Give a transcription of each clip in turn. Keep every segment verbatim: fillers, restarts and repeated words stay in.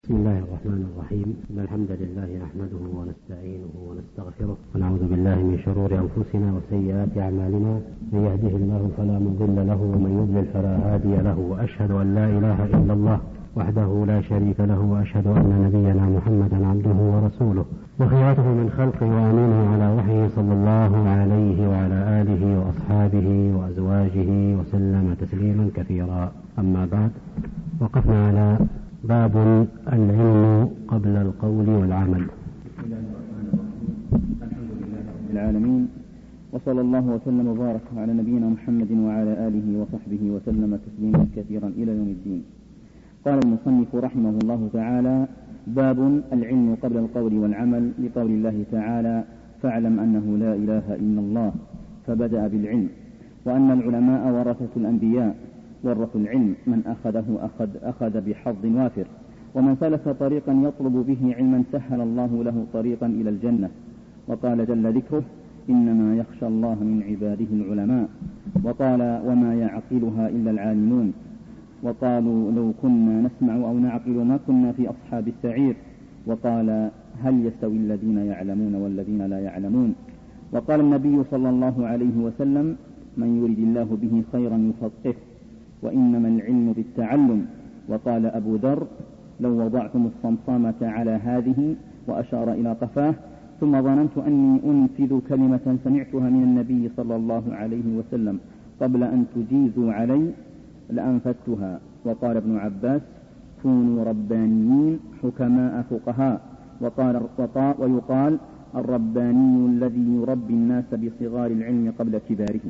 بسم الله الرحمن الرحيم. إن الحمد لله نحمده ونستعينه ونستغفره ونعوذ بالله من شرور أنفسنا وسيئات أعمالنا. من يهده الله فلا مضل له ومن يضلل فلا هادي له، وأشهد أن لا إله إلا الله وحده لا شريك له، وأشهد أن نبينا محمدا عبده ورسوله وخيرته من خلقه وأمينه على وحيه صلى الله عليه وعلى آله وأصحابه وأزواجه وسلم تسليما كثيرا. أما بعد، وقفنا على باب العلم قبل القول والعمل. بسم الله الرحمن الرحيم. الحمد لله رب العالمين، وصلى الله وسلم وبارك على نبينا محمد وعلى آله وصحبه وسلم تسليما كثيرا إلى يوم الدين. قال المصنف رحمه الله تعالى: باب العلم قبل القول والعمل، لقول الله تعالى: فاعلم أنه لا إله إلا الله، فبدأ بالعلم، وأن العلماء ورثة الأنبياء، ورثوا العلم، من أخذه أخذ, أخذ بحظ وافر، ومن سلك طريقا يطلب به علما سهل الله له طريقا إلى الجنة. وقال جل ذكره: إنما يخشى الله من عباده العلماء. وقال: وما يعقلها إلا العالمون. وقالوا: لو كنا نسمع أو نعقل ما كنا في أصحاب السعير. وقال: هل يستوي الذين يعلمون والذين لا يعلمون. وقال النبي صلى الله عليه وسلم: من يرد الله به خيرا يفقهه، وإنما العلم بالتعلم. وقال أبو ذر: لو وضعتم الصمصامة على هذه، وأشار إلى قفاه، ثم ظننت أني أنفذ كلمة سمعتها من النبي صلى الله عليه وسلم قبل أن تجيزوا علي لأنفذتها. وقال ابن عباس: كونوا ربانيين حكماء فقهاء. وقال ويقال: الرباني الذي يربي الناس بصغار العلم قبل كبارهم.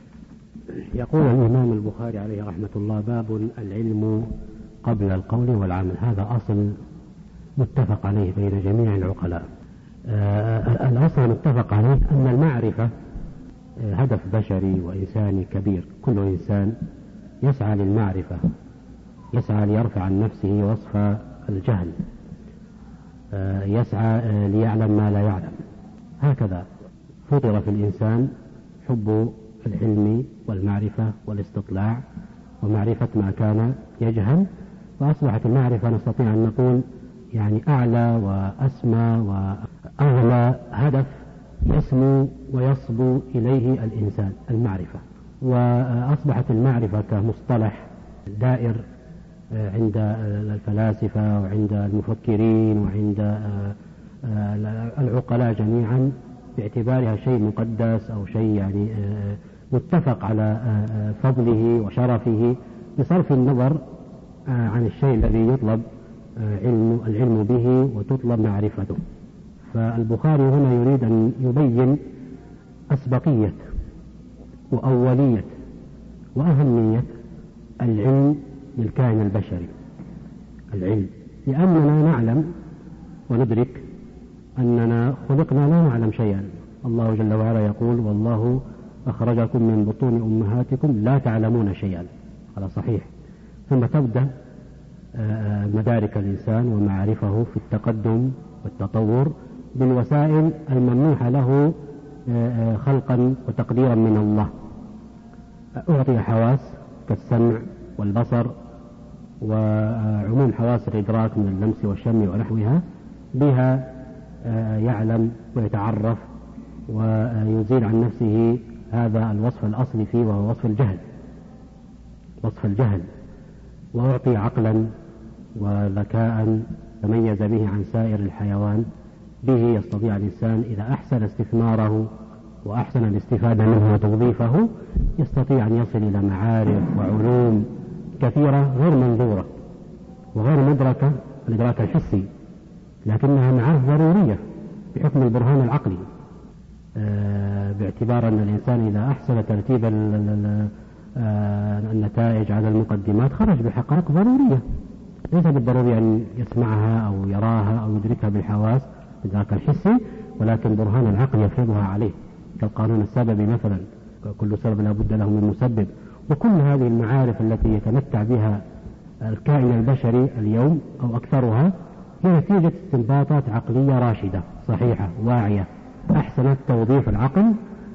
يقول الإمام البخاري عليه رحمة الله: باب العلم قبل القول والعمل. هذا أصل متفق عليه بين جميع العقلاء. آه الأصل المتفق عليه أن المعرفة آه هدف بشري وإنساني كبير. كل إنسان يسعى للمعرفة، يسعى ليرفع عن نفسه وصف الجهل، آه يسعى آه ليعلم ما لا يعلم. هكذا فطر في الإنسان حب العلم والمعرفة والاستطلاع ومعرفة ما كان يجهل، فأصبحت المعرفة نستطيع أن نقول يعني أعلى وأسمى وأغلى هدف يسمو ويصبو إليه الإنسان، المعرفة. وأصبحت المعرفة كمصطلح دائر عند الفلاسفة وعند المفكرين وعند العقلاء جميعا، باعتبارها شيء مقدس أو شيء يعني متفق على فضله وشرفه، بصرف النظر عن الشيء الذي يطلب علم العلم به وتطلب معرفته. فالبخاري هنا يريد أن يبين أسبقية وأولية وأهمية العلم للكائن البشري. العلم لأننا نعلم وندرك أننا خلقنا لا نعلم شيئا. الله جل وعلا يقول: والله أخرجكم من بطون أمهاتكم لا تعلمون شيئا. هذا صحيح. ثم تبدأ مدارك الإنسان ومعارفه في التقدم والتطور بالوسائل الممنوحة له خلقا وتقديرا من الله. أعطي حواس كالسمع والبصر وعموم حواس الإدراك من اللمس والشم ونحوها، بها يعلم ويتعرف ويزيل عن نفسه هذا الوصف الأصلي فيه، وهو وصف الجهل وصف الجهل وأعطي عقلا وذكاء تميز به عن سائر الحيوان. به يستطيع الإنسان إذا أحسن استثماره وأحسن الاستفادة منه وتوظيفه، يستطيع أن يصل إلى معارف وعلوم كثيرة غير منظورة وغير مدركة الإدراك الحسي، لكنها معه ضرورية بحكم البرهان العقلي، باعتبار أن الإنسان إذا أحسن ترتيب النتائج على المقدمات خرج بحقائق ضرورية، ليس بالضروري أن يسمعها أو يراها أو يدركها بالحواس الإدراك الحسي، ولكن برهان العقل يفرضها عليه، كالقانون السببي مثلا: كل سبب لا بد له من مسبب. وكل هذه المعارف التي يتمتع بها الكائن البشري اليوم أو أكثرها هي نتيجة استنباطات عقلية راشدة صحيحة واعية، أحسنت توظيف العقل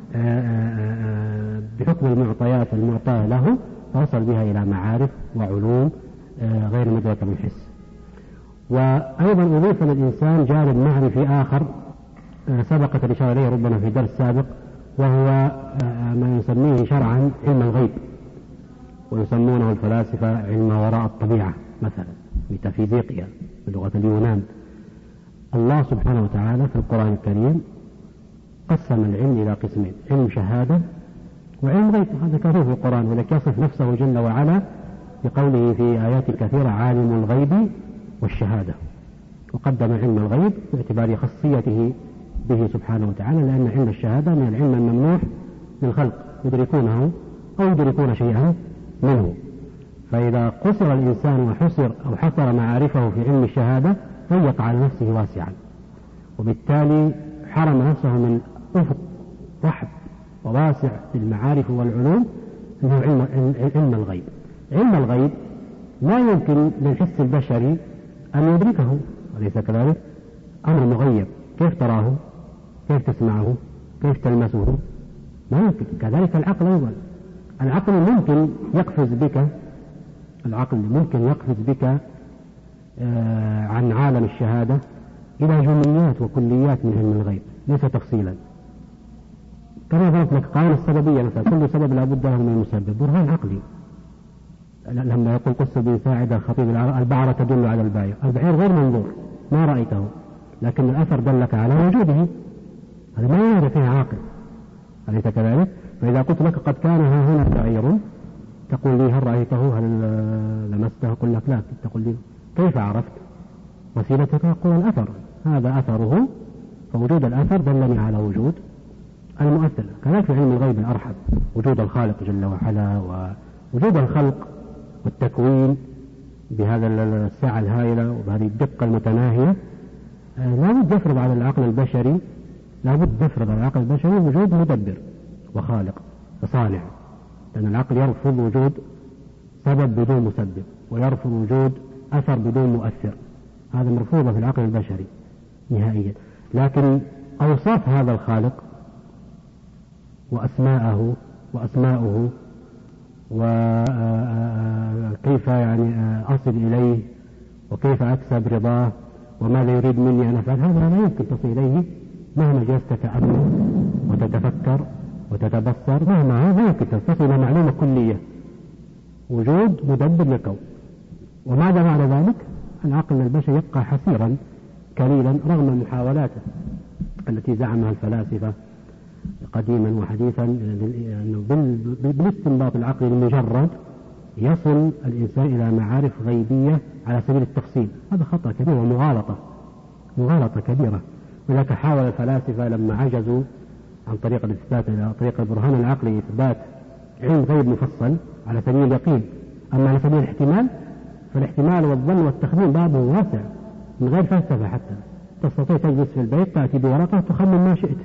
بحكم المعطيات المعطاة له، فوصل بها إلى معارف وعلوم غير مدركة بالحس. وأيضا أضيف للإنسان جانب معرفي آخر سبقت الإشارة إليه ربما في درس سابق، وهو ما يسميه شرعا علم الغيب، ويسمونه الفلاسفة علم وراء الطبيعة مثلا، ميتافيزيقيا بلغة اليونان. الله سبحانه وتعالى في القرآن الكريم قسم العلم إلى قسمين: علم شهادة وعلم غيب. هذا كثير في القرآن، ولكن يصف نفسه جل وعلا بقوله في آيات كثيرة: عالم الغيب والشهادة، وقدم علم الغيب باعتبار خصيته به سبحانه وتعالى، لأن علم الشهادة من العلم الممنوح للخلق يدركونه أو يدركون شيئا منه. فإذا قصر الإنسان وحصر أو حصر معارفه في علم الشهادة ضيق على نفسه واسعا، وبالتالي حرم نفسه من أفق رحب وواسع للمعارف والعلوم، أنه علم, علم الغيب. علم الغيب لا يمكن للحس البشري أن يدركه، أليس كذلك؟ أمر مغيب، كيف تراه؟ كيف تسمعه؟ كيف تلمسه؟ ما يمكن. كذلك العقل أيضا، العقل ممكن يقفز بك العقل ممكن يقفز بك آه عن عالم الشهادة إلى جمليات وكليات من علم الغيب، ليس تفصيلا. كما ذكرت لك قائمة السببية مثلا، كل سبب لا بد له من المسبب، برهان عقلي. لما يقول قص بن ساعدة الخطيب البعرة تدل على البعير، البعير غير منظور ما رأيته، لكن الأثر دلك على وجوده، هذا ما يوجد فيه عاقل، أليس كذلك؟ فإذا قلت لك قد كان ها هنا بعير، تقول لي هل رأيته؟ هل لمسته؟ أقول لك لا. تقول لي كيف عرفت؟ وسيلتك أقول الأثر، هذا أثره، فوجود الأثر دلني على وجود المؤثر. كذلك في علم الغيب الأرحب، وجود الخالق جل وعلا، ووجود الخلق والتكوين بهذا السعة الهائلة وبهذه الدقة المتناهية. لا بد يفرض على العقل البشري لا بد يفرض على العقل البشري وجود مدبر وخالق وصانع، لأن العقل يرفض وجود سبب بدون مسبب، ويرفض وجود أثر بدون مؤثر، هذا مرفوض في العقل البشري نهائيا. لكن أوصاف هذا الخالق وأسماءه وأسماؤه وكيف يعني أصل إليه وكيف أكسب رضاه وماذا يريد مني أن أفعل، هذا لا يمكن تصل إليه مهما جلست تتأمل وتتفكر وتتبصر، مهما لا يمكن تصل إلى معلومة كلية، وجود مدبر للكون. وماذا معنى ذلك؟ العقل البشري يبقى حسيرا كليلا رغم محاولاته التي زعمها الفلاسفة قديما وحديثا، أنه بالاستنباط العقلي المجرد يصل الإنسان إلى معارف غيبية على سبيل التفصيل. هذا خطأ كبير ومغالطة مغالطة كبيرة. ولذلك حاول الفلاسفة لما عجزوا عن طريق الإثبات إلى طريق البرهان العقلي إثبات علم غيب مفصل على سبيل اليقين، أما على سبيل الاحتمال فالاحتمال والظن والتخمين بابه واسع من غير فلسفة. حتى تستطيع تجلس في البيت تأتي بورقة تخمن ما شئت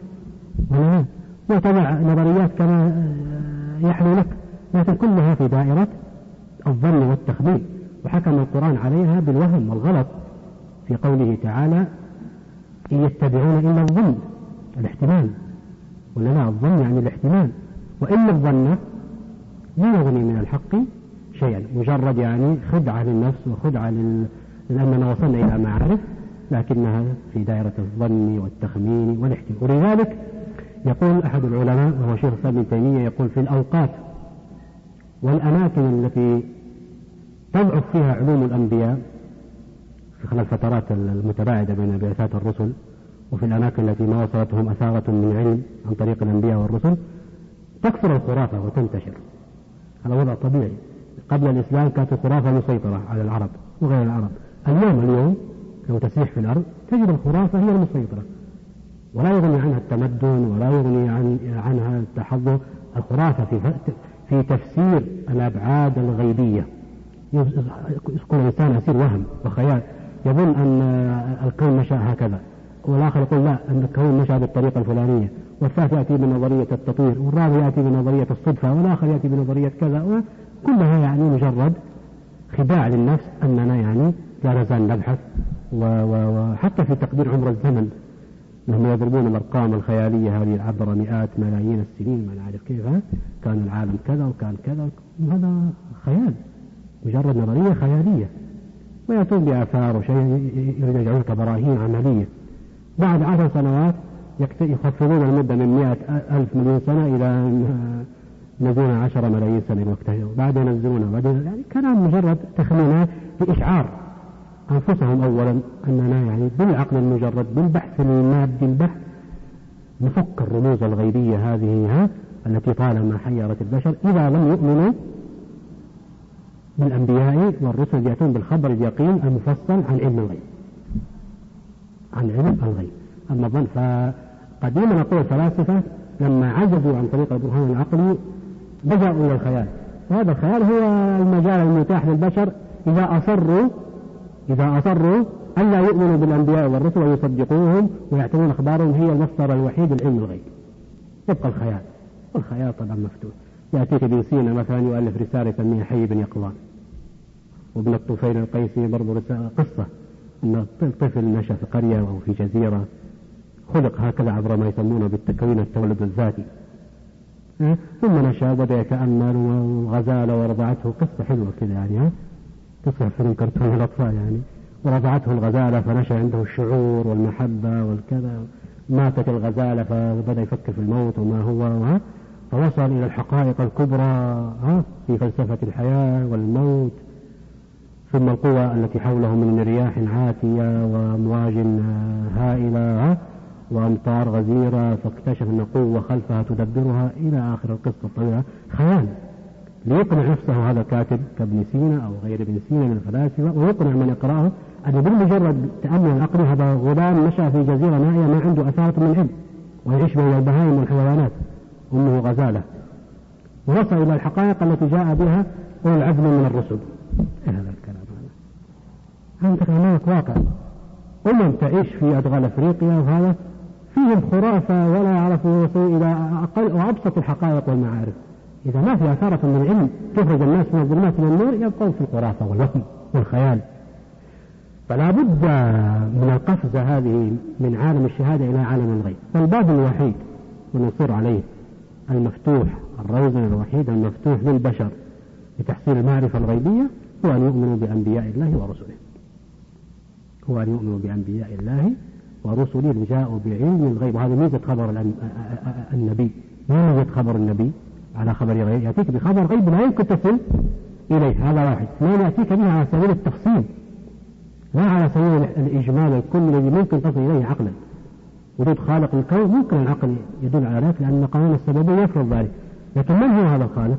وتضع نظريات كما يحلو لك، لكن كلها في دائرة الظن والتخمين. وحكم القرآن عليها بالوهم والغلط في قوله تعالى: إن يتبعون إلا الظن، الاحتمال، ولا لا؟ الظن يعني الاحتمال، وإن الظن لا يغني من الحق شيئا، مجرد يعني خدعة للنفس وخدعة لل... لأننا وصلنا إلى معارف لكنها في دائرة الظن والتخمين والاحتمال. ولذلك يقول أحد العلماء وهو شيخ الإسلام ابن تيمية، يقول: في الأوقات والأماكن التي تضعف فيها علوم الأنبياء في خلال الفترات المتباعدة بين بعثات الرسل، وفي الأماكن التي ما وصلتهم أثارة من علم عن طريق الأنبياء والرسل، تكثر الخرافة وتنتشر. هذا وضع طبيعي. قبل الإسلام كانت الخرافة مسيطرة على العرب وغير العرب. اليوم اليوم لو تسيح في الأرض تجد الخرافة هي المسيطرة، ولا يغني عنها التمدن ولا يغني عن عنها التحضر. الخرافة في في تفسير الأبعاد الغيبية. يكون الإنسان يصير وهم وخيال، يظن أن الكون مشى هكذا، والآخر يقول لا، أن الكون مشى بالطريقة الفلانية، والثالث يأتي بنظرية التطوير، والرابع يأتي بنظرية الصدفة، والآخر يأتي بنظرية كذا. وكلها يعني مجرد خداع للنفس أننا يعني لا نزال نبحث. وحتى في تقدير عمر الزمن هم يضربون الأرقام الخيالية هذه عبر مئات ملايين السنين، ما نعرف كيف كان العالم كذا وكان كذا. هذا خيال، مجرد نظرية خيالية ويأتون بآثار وشيء يرجعون كبراهين عملية. بعد عشر سنوات يخفضون المدة من مئة ألف مليون سنة إلى نزول عشرة ملايين سنة وقتها، وبعدين ينزلونه بعدين، يعني كلام مجرد تخمينات لإشعار أنفسهم أولا أننا يعني بالعقل المجرد بالبحث المادي البحث نفك الرموز الغيبية هذه ها التي طالما حيرت البشر إذا لم يؤمنوا بالأنبياء والرسل يأتون بالخبر اليقين المفصل عن علم الغيب، عن علم الغيب. أما ظن فقديما نقول الفلاسفة لما عجزوا عن طريق البرهان العقلي لجأوا إلى الخيال، وهذا الخيال هو المجال المتاح للبشر إذا أصروا إذا أصروا أن لا يؤمنوا بالأنبياء والرسل ويصدقوهم ويعتبرون أخبارهم هي المصدر الوحيد لعلم الغيب، يبقى الخيال. والخيال طبعا مفتوح. يأتيك ابن سينا مثلا يؤلف رسالة يسميها حي بن يقظان، وابن الطفيل القيسي برضو قصة أن الطفل نشأ في قرية أو في جزيرة خلق هكذا عبر ما يسمونه بالتكوين التولد الذاتي، ثم نشأ وبدأ يتأمل وغزالة ورضعته، قصة حلوة كذا يعني قصة فيلم كرتون للأطفال يعني، ورضعته الغزالة فنشأ عنده الشعور والمحبة والكذا، ماتت الغزالة فبدأ يفكر في الموت وما هو، فوصل إلى الحقائق الكبرى في فلسفة الحياة والموت، ثم القوى التي حوله من رياح عاتية وأمواج هائلة وأمطار غزيرة، فاكتشف أن قوة خلفها تدبرها إلى آخر القصة الطويلة. خيال ليقنع نفسه هذا الكاتب كابن سينا أو غير ابن سينا من الفلاسفة، ويقنع من يقرأه أن بالمجرد تأمل العقل هذا غلام نشأ في جزيرة نائية ما عنده أثارة من علم ويعيش بين البهائم والحيوانات، أمه غزالة، ووصل إلى الحقائق التي جاء بها أولو العزم من الرسل. إيه هذا الكلام هذا؟ أنت أمامك واقع أمم تعيش في أدغال أفريقيا وهذا فيهم خرافة ولا يعرفوا يوصلوا إلى أقل وأبسط الحقائق والمعارف. إذا ما في أثارة من العلم تخرج الناس من الظلمات إلى النور يبقون في الخرافة والوهم والخيال. فلا بد من القفزة هذه من عالم الشهادة إلى عالم الغيب. فالباب الوحيد ونصر عليه المفتوح، الروضة الوحيد المفتوح للبشر لتحصيل المعرفة الغيبية هو أن يؤمنوا بأنبياء الله ورسله، هو أن يؤمنوا بأنبياء الله ورسله اللي جاءوا بعلم الغيب. وهذا ميزة خبر النبي، ما ميزة خبر النبي على خبر غيب، يأتيك بخبر غيب لا يمكن تصل إليه، هذا واحد. اثنين يأتيك بها على سبيل التفصيل لا على سبيل الإجمال الكل الذي ممكن تصل إليه عقلا. وجود خالق الكون ممكن العقل يدل على ذلك لأن قانون السببية يفرض ذلك، لكن من هو هذا الخالق؟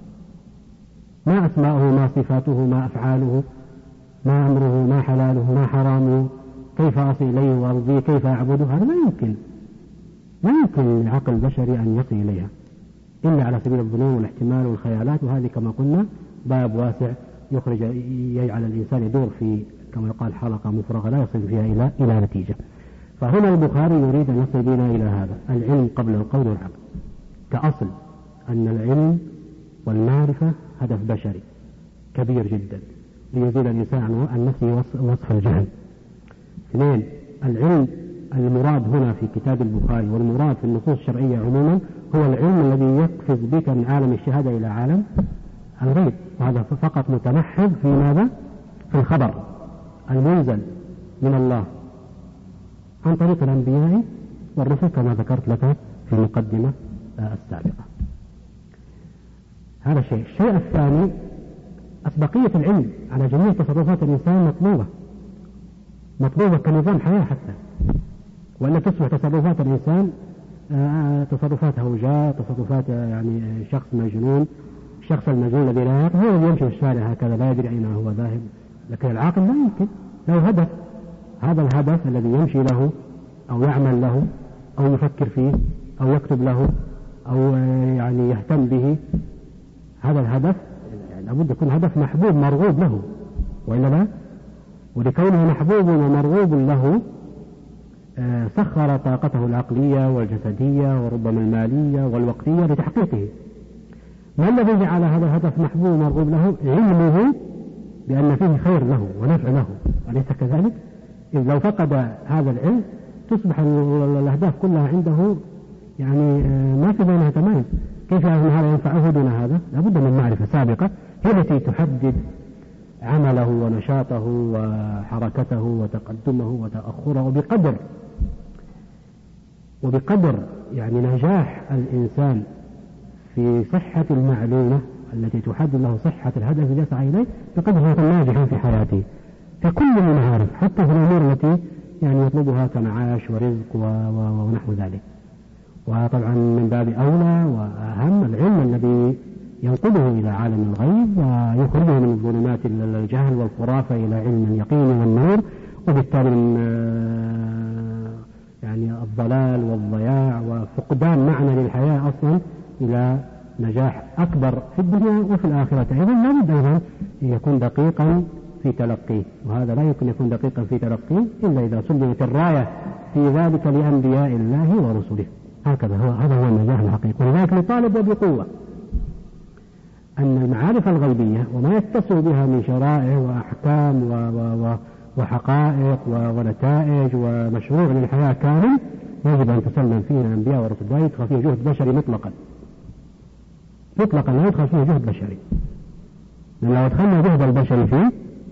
ما أسماؤه، ما صفاته، ما أفعاله، ما أمره، ما حلاله، ما حرامه، كيف أصل إليه وأرضيه، كيف أعبده؟ هذا لا يمكن لا يمكن للعقل البشري أن يصل إليها إلا على سبيل الظنون والاحتمال والخيالات. وهذه كما قلنا باب واسع يخرج يجعل الإنسان يدور في كما يقال حلقة مفرغة لا يصل فيها إلى إلى نتيجة. فهنا البخاري يريد أن يصل بنا إلى هذا العلم قبل القول والعمل كأصل، أن العلم والمعرفة هدف بشري كبير جدا ليزيل الإنسان عن نفسه وصف الجهل. اثنين، العلم المراد هنا في كتاب البخاري والمراد في النصوص الشرعية عموما هو العلم الذي يقفز بك من عالم الشهادة إلى عالم الغيب، وهذا فقط متمحض في ماذا؟ في الخبر المنزل من الله عن طريق الأنبياء والرسل كما ذكرت لك في المقدمة السابقة. هذا شيء. الشيء الثاني أسبقية العلم على جميع تصرفات الإنسان مطلوبة مطلوبة كنظام حياة حتى، وإلا تصبح تصرفات الإنسان تصرفات هوجاء، تصرفات يعني شخص مجنون. الشخص المجنون الذي لا يعقل هو يمشي في الشارع هكذا لا يدري أين هو ذاهب، لكن العاقل لا يمكن له هدف. هذا الهدف الذي يمشي له أو يعمل له أو يفكر فيه أو يكتب له أو يعني يهتم به، هذا الهدف يعني لابد يكون هدف محبوب مرغوب له، وإلا لا. ولكونه محبوب ومرغوب له سخر طاقته العقلية والجسدية وربما المالية والوقتية لتحقيقه. ما الذي جعل هذا الهدف محبوب ومرغوب له؟ علمه بأن فيه خير له ونفع له، أليس كذلك؟ إذ لو فقد هذا العلم تصبح الأهداف كلها عنده يعني ما في بينها تمايز. كيف أن هذا ينفعه دون هذا؟ لابد من معرفة سابقة هي التي تحدد عمله ونشاطه وحركته وتقدمه وتأخره بقدر وبقدر يعني نجاح الإنسان في صحة المعلومة التي تحدد له صحة الهدف الذي يسعى إليه بقدر ما يكون ناجحا في حياته في كل المعارف، حتى في الأمور التي يعني يطلبها كمعاش ورزق ونحو ذلك. وطبعا من باب أولى وأهم العلم الذي ينقله إلى عالم الغيب ويخرجه من ظلمات الجهل والخرافة إلى علم اليقين والنور، وبالتالي من يعني الضلال والضياع وفقدان معنى للحياة أصلا إلى نجاح أكبر في الدنيا وفي الآخرة. أيضا لا بد أيضا يكون دقيقا في تلقيه، وهذا لا يمكن يكون دقيقا في تلقيه إلا إذا سلمت الراية في ذلك لأنبياء الله ورسله. هكذا هو هذا هو النجاح الحقيقي. ولذلك نطالب وبقوة أن المعارف الغيبية وما يتصل بها من شرائع وأحكام و و و وحقائق ونتائج ومشروع للحياة كامل يجب أن تسلم فيه الأنبياء والرسل، لا يدخل فيه جهد بشري مطلقا مطلقا لا يدخل فيه جهد بشري، لأن لو أدخلنا جهد البشري فيه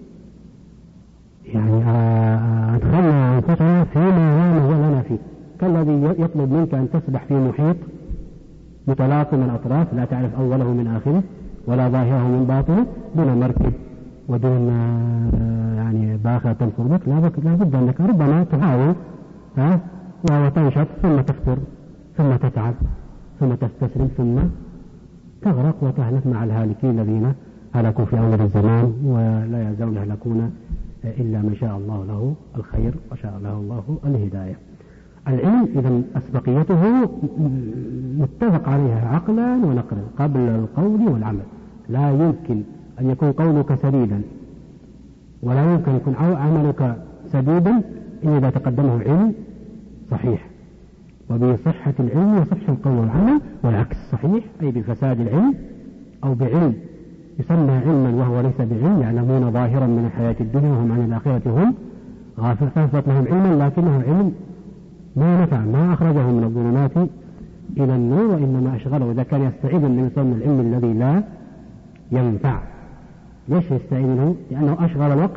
يعني أدخلنا أنفسنا فيما لا نزل لنا فيه، كالذي يطلب منك أن تسبح في محيط متلاطم الأطراف لا تعرف أوله من آخره ولا ظاهره من باطنه دون مركب ودون يعني باخرة تنفر بك، لا بد أنك ربما تحاول ها وتنشط ثم تفتر ثم تتعب ثم تستسلم ثم تغرق وتهلك مع الهالكين الذين هلكوا في أول الزمان ولا يزالون يهلكون إلا من شاء الله له الخير وشاء له الله الهداية. العلم إذا أسبقيته متفق عليها عقلا ونقلا قبل القول والعمل. لا يمكن أن يكون قولك سديدا ولا يمكن يكون عملك سديدا إلا إذا تقدمه علم صحيح، وبصحة العلم وصحة القول والعمل، والعكس صحيح أي بفساد العلم أو بعلم يسمى علما وهو ليس بعلم، يعلمون ظاهرا من الحياة الدنيا وهم عن الآخرة هم غافل، فأثبت لهم علما لكنه علم ما نفع، ما أخرجه من الظلمات إلى النور وإنما أشغله. إذا كان يستعيذ من يسمى العلم الذي لا ينفع، ليش يستعيذ منه؟ لأنه أشغل الوقت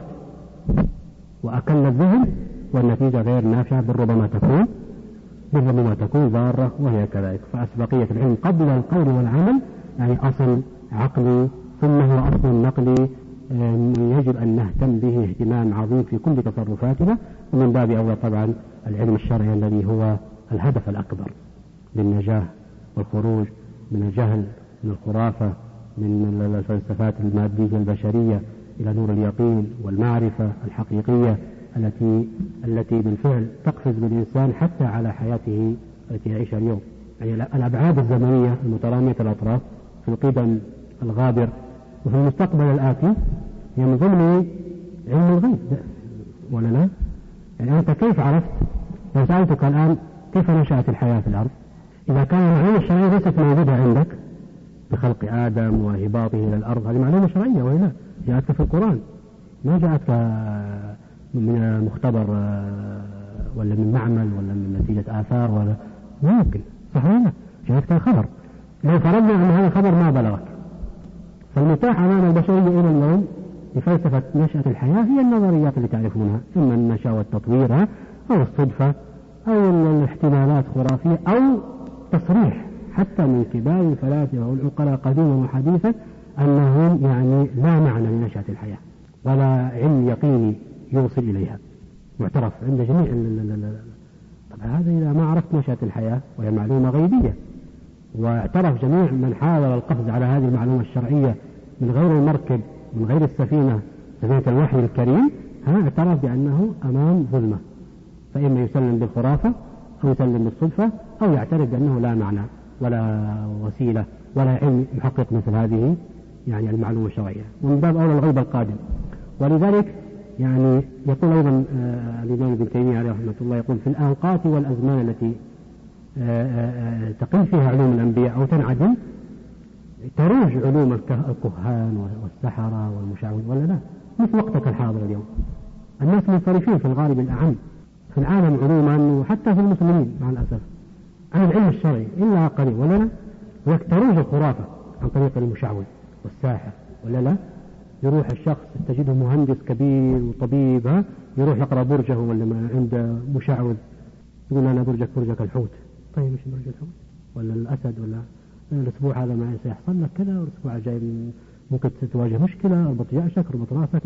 وأكل الذهن والنتيجة غير نافعة، بل ربما تكون بل ربما تكون ضارة وهي كذلك. فأسبقية العلم قبل القول والعمل يعني أصل عقلي ثم هو أصل نقلي يجب أن نهتم به اهتمام عظيم في كل تصرفاتنا، ومن باب أولى طبعا العلم الشرعي الذي هو الهدف الأكبر للنجاة والخروج من الجهل من الخرافة من الفلسفات المادية البشرية إلى نور اليقين والمعرفة الحقيقية التي التي بالفعل تقفز بالإنسان حتى على حياته التي يعيشها اليوم. يعني الأبعاد الزمنية المترامية الأطراف في القدم الغابر وفي المستقبل الآتي هي من ضمن علم الغيب ولا لا؟ يعني أنت كيف عرفت؟ لو سألتك الآن كيف نشأت الحياة في الأرض؟ إذا كان المعلومة الشرعية ليست موجودة عندك بخلق آدم وهباطه إلى الأرض، هذه معلومة شرعية ولا جاءتك في القرآن، ما جاءتك من مختبر ولا من معمل ولا من نتيجة آثار ولا ممكن صح ولا لا؟ جاءتك الخبر. لو فرضنا أن هذا الخبر ما بلغك، فالمتاح أمام البشرية إلى اليوم لفلسفة نشأة الحياة هي النظريات اللي تعرفونها، إما النشأة والتطوير أو الصدفة أو الاحتمالات خرافية أو تصريح حتى من كبار الفلاسفة والعقلاء قديما وحديثا أنهم يعني لا معنى لنشأة الحياة ولا علم يقيني يوصل إليها، معترف عند جميع. طبعا هذا إذا ما عرفت نشأة الحياة وهي معلومة غيبية، واعترف جميع من حاول القفز على هذه المعلومة الشرعية من غير المركب من غير السفينة سفينة الوحي الكريم، ها اعترف بأنه أمام ظلمة، فإما يسلم بالخرافة أو يسلم بالصدفة أو يعترف بأنه لا معنى ولا وسيلة ولا علم يحقق مثل هذه يعني المعلومة الشرعية، ومن باب أولى الغيب القادم. ولذلك يعني يقول أيضا الإمام ابن تيمية عليه رحمة الله يقول في الأوقات والأزمان التي تقل فيها علوم الأنبياء أو تنعدم تروج علوم الكهان والسحرة والمشعوذ ولا لا؟ مثل وقتك الحاضر اليوم الناس منصرفين في الغالب الأعم في العالم عموما وحتى في المسلمين مع الأسف عن العلم الشرعي إلا قليل ولا لا؟ وتروج الخرافة عن طريق المشعوذ والساحر ولا لا؟ يروح الشخص تجده مهندس كبير وطبيب، ها يروح يقرأ برجه ولا عند مشعوذ يقول أنا برجك برجك الحوت. طيب مش برج الحوت ولا الأسد ولا الأسبوع هذا ما سيحصل لك كذا، والأسبوع الجاي ممكن تواجه مشكلة، اربط يأسك اربط راسك.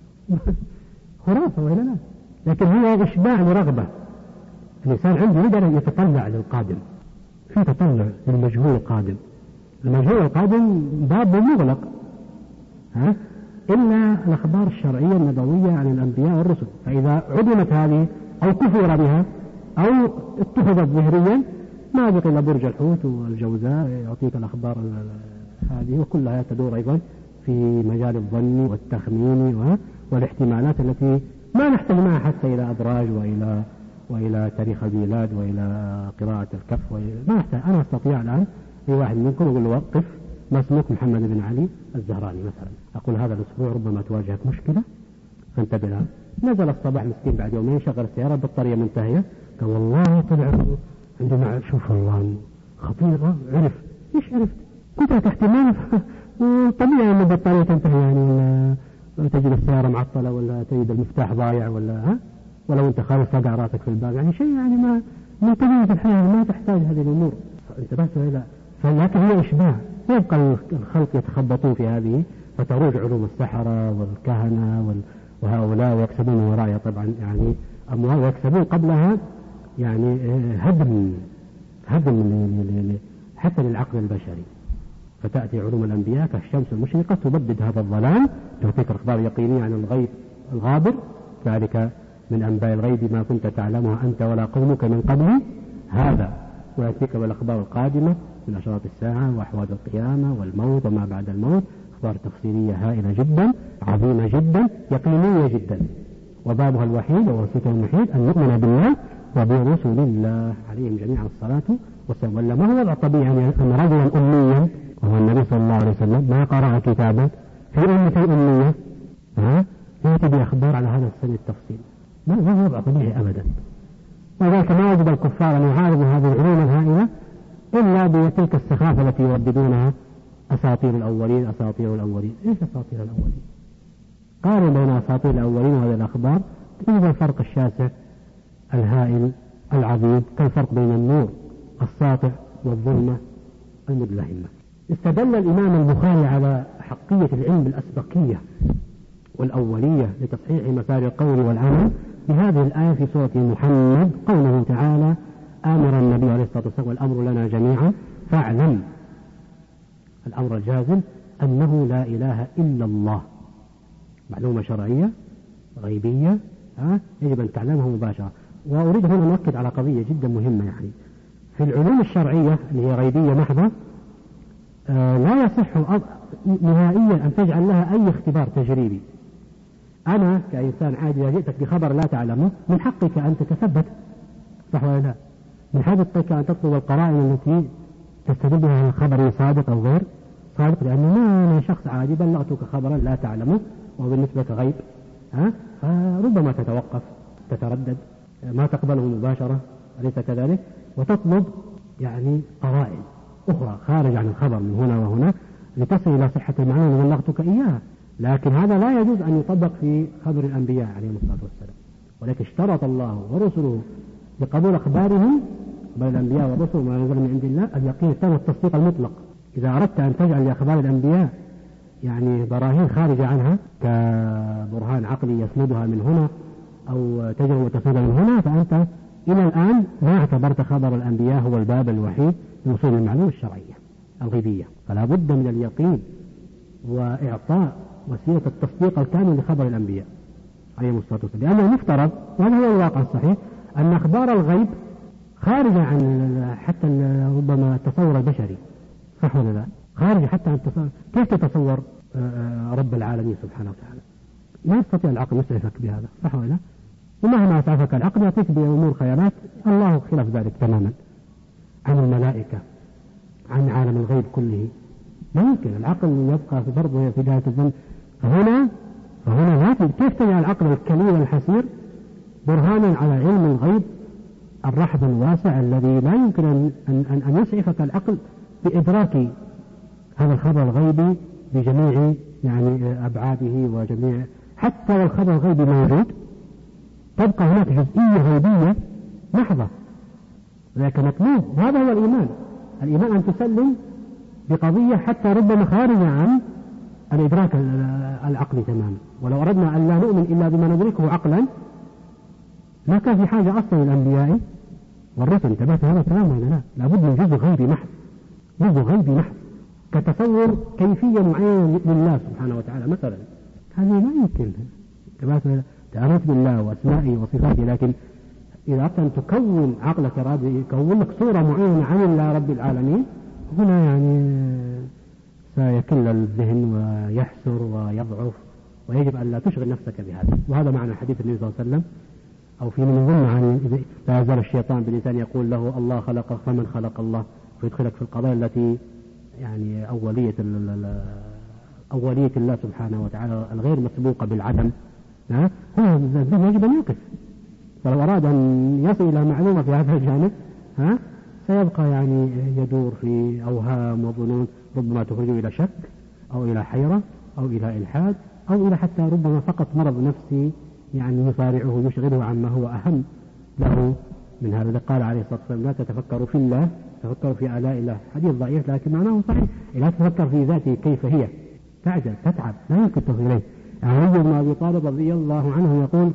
خرافة وإلا لا؟ لكن هي إشباع لرغبة. الإنسان عنده يقدر يتطلع للقادم، في تطلع للمجهول القادم. المجهول القادم باب مغلق، ها؟ إلا الأخبار الشرعية النبوية عن الأنبياء والرسل، فإذا عدمت هذه أو كفر بها أو اتخذت ظهريا ما بقي إلا برج الحوت والجوزاء يعطيك الأخبار هذه، وكلها تدور أيضا في مجال الظن والتخمين والاحتمالات التي ما نحتاج معها حتى إلى أدراج وإلى وإلى تاريخ الميلاد وإلى قراءة الكف، ما نحتاج. أنا أستطيع الآن أي واحد منكم أقول له وقف، ما اسمك؟ محمد بن علي الزهراني مثلا. أقول هذا الأسبوع ربما تواجهك مشكلة فانتبه لها. نزل الصباح مسكين بعد يومين شغل السيارة البطارية منتهية، قال والله طلع عندما شوف الله خطيرة. عرف إيش عرفت؟ كنت تحتمل وطبيعي أن البطارية تنتهي يعني، ولا تجد السيارة معطلة ولا تجد المفتاح ضايع ولا ها، ولو أنت خالص فقع راسك في الباب، يعني شيء يعني ما من طبيعة الحياة ما تحتاج هذه الأمور. انتبهت ولا لا؟ فلكن هي إشباع، يبقى الخلق يتخبطون في هذه فتروج علوم السحرة والكهنة وال... وهؤلاء ويكسبون وراءها طبعا يعني أموال، ويكسبون قبلها يعني هدم هدم حتى للعقل البشري. فتأتي علوم الأنبياء كالشمس المشرقة تبدد هذا الظلام، تعطيك أخبار يقينية عن الغيب الغابر، ذلك من أنباء الغيب ما كنت تعلمها أنت ولا قومك من قبل هذا، ويأتيك بالأخبار القادمة من أشراط الساعة وأحوال القيامة والموت وما بعد الموت، أخبار تفصيلية هائلة جدا عظيمة جدا يقينية جدا. وبابها الوحيد ووسيلته الوحيد أن نؤمن بالله وبرسل الله عليهم جميعا الصلاة والسلام. ولا ما هو وضع طبيعي أن رجلا أميا وهو النبي صلى الله عليه وسلم ما قرأ كتابا في أمة أمية ها يأتي بأخبار على هذا السن التفصيل؟ ما هو وضع طبيعي أبدا. وذلك ما يجب الكفار أن يعارضوا هذه العلوم الهائلة إلا بتلك السخافة التي يرددونها أساطير الأولين أساطير الأولين. إيش أساطير الأولين؟ قارن بين أساطير الأولين وهذه الأخبار تجد الفرق الشاسع الهائل العظيم كالفرق بين النور الساطع والظلمة المدلهمة. استدل الإمام البخاري على حقية العلم الأسبقية والأولية لتصحيح مسار القول والعمل بهذه الآية في سورة محمد، قوله تعالى آمر النبي عليه الصلاة والسلام والأمر لنا جميعا فاعلم، الأمر الجازم أنه لا إله إلا الله، معلومة شرعية غيبية ها يجب أن تعلمها مباشرة. وأريد هنا أن أؤكد على قضية جدا مهمة، يعني في العلوم الشرعية اللي هي غيبية محضة آه لا يصح نهائيا أن تجعل لها أي اختبار تجريبي. أنا كإنسان عادي إذا جئتك بخبر لا تعلمه من حقك أن تتثبت، صح ولا لا؟ من حقك أن تطلب القرائن التي تستدل بها الخبر صادق أو غير صادق، لأنه ما أنا شخص عادي بلغتك خبرا لا تعلمه وبالنسبة لك غيب، ها فربما تتوقف تتردد ما تقبله مباشرة، أليس كذلك؟ وتطلب يعني قرائن أخرى خارج عن الخبر من هنا وهنا لتصل إلى صحة المعلومة التي بلغتك إياها. لكن هذا لا يجوز أن يطبق في خبر الأنبياء عليهم الصلاة والسلام، ولكن اشترط الله ورسله لقبول أخبارهم بين الأنبياء والرسل وما ينزل من عند الله اليقين التام والتصديق المطلق. إذا أردت أن تجعل لأخبار الأنبياء يعني براهين خارجة عنها كبرهان عقلي يسندها من هنا أو تجربة تسندها من هنا، فأنت إلى الآن ما اعتبرت خبر الأنبياء هو الباب الوحيد لوصول المعلومة الشرعية الغيبية. فلا بد من اليقين وإعطاء وسيلة التصديق الكامل لخبر الأنبياء عليهم الصلاة والسلام، لأنه مفترض وهذا هو الواقع الصحيح أن أخبار الغيب خارجة عن حتى ربما التصور البشري، صح ولا لا؟ خارجة حتى عن التصور. كيف تتصور رب العالمين سبحانه وتعالى؟ لا يستطيع العقل يسعفك بهذا، صح ولا لا؟ ومهما أسعفك العقل يأتيك بأمور خيالات الله خلاف ذلك تماما، عن الملائكة عن عالم الغيب كله. ما يمكن العقل يبقى في برضه في جهة الظن. فهنا فهنا لا كيف تجعل العقل الكلي والحسير برهانا على علم الغيب الرحب الواسع الذي لا يمكن أن, أن, أن يسعفك العقل بإدراك هذا الخبر الغيبي بجميع يعني أبعاده وجميع، حتى والخبر الغيبي موجود تبقى هناك جزئية غيبية محضة، لكن مطلوب. هذا هو الإيمان. الإيمان أن تسلم بقضية حتى ربما خارجة عن الإدراك العقلي تماما. ولو أردنا أن لا نؤمن إلا بما ندركه عقلا ما كان في حاجة أصلا الأنبياء والرسل. انتبهت هذا الكلام ولا لا؟ لابد من جزء غيبي محض، جزء غيبي محض كتصور كيفية معينة لله سبحانه وتعالى مثلا. هذه ما يمكن. انتبهت؟ تعرف بالله وأسمائه وصفاته، لكن إذا أردت أن تكون عقلك رادي يكون لك صورة معينة عن الله رب العالمين، هنا يعني سيكل الذهن ويحسر ويضعف، ويجب أن لا تشغل نفسك بهذا. وهذا معنى حديث النبي صلى الله عليه وسلم، أو في من ظن عن لا يزال الشيطان بالإنسان يقول له الله خلق فمن خلق الله، فيدخلك في القضايا التي يعني أولية أولية الله سبحانه وتعالى الغير مسبوقة بالعدم. ها هو يجب أن يوقف. فلو أراد أن يصل إلى معلومة في هذا الجانب ها سيبقى يعني يدور في أوهام وظنون ربما تخرجه إلى شك أو إلى حيرة أو إلى إلحاد أو إلى حتى ربما فقط مرض نفسي يعني يصارعه يشغله عما هو أهم له من هذا. قال عليه الصلاة والسلام لا تتفكروا في الله، تفكروا في آلاء الله. حديث ضعيف لكن معناه صحيح. لا تتفكر في ذاته كيف هي، تعجل تتعب لا يمكن تصل إليه. علي بن أبي طالب رضي الله عنه يقول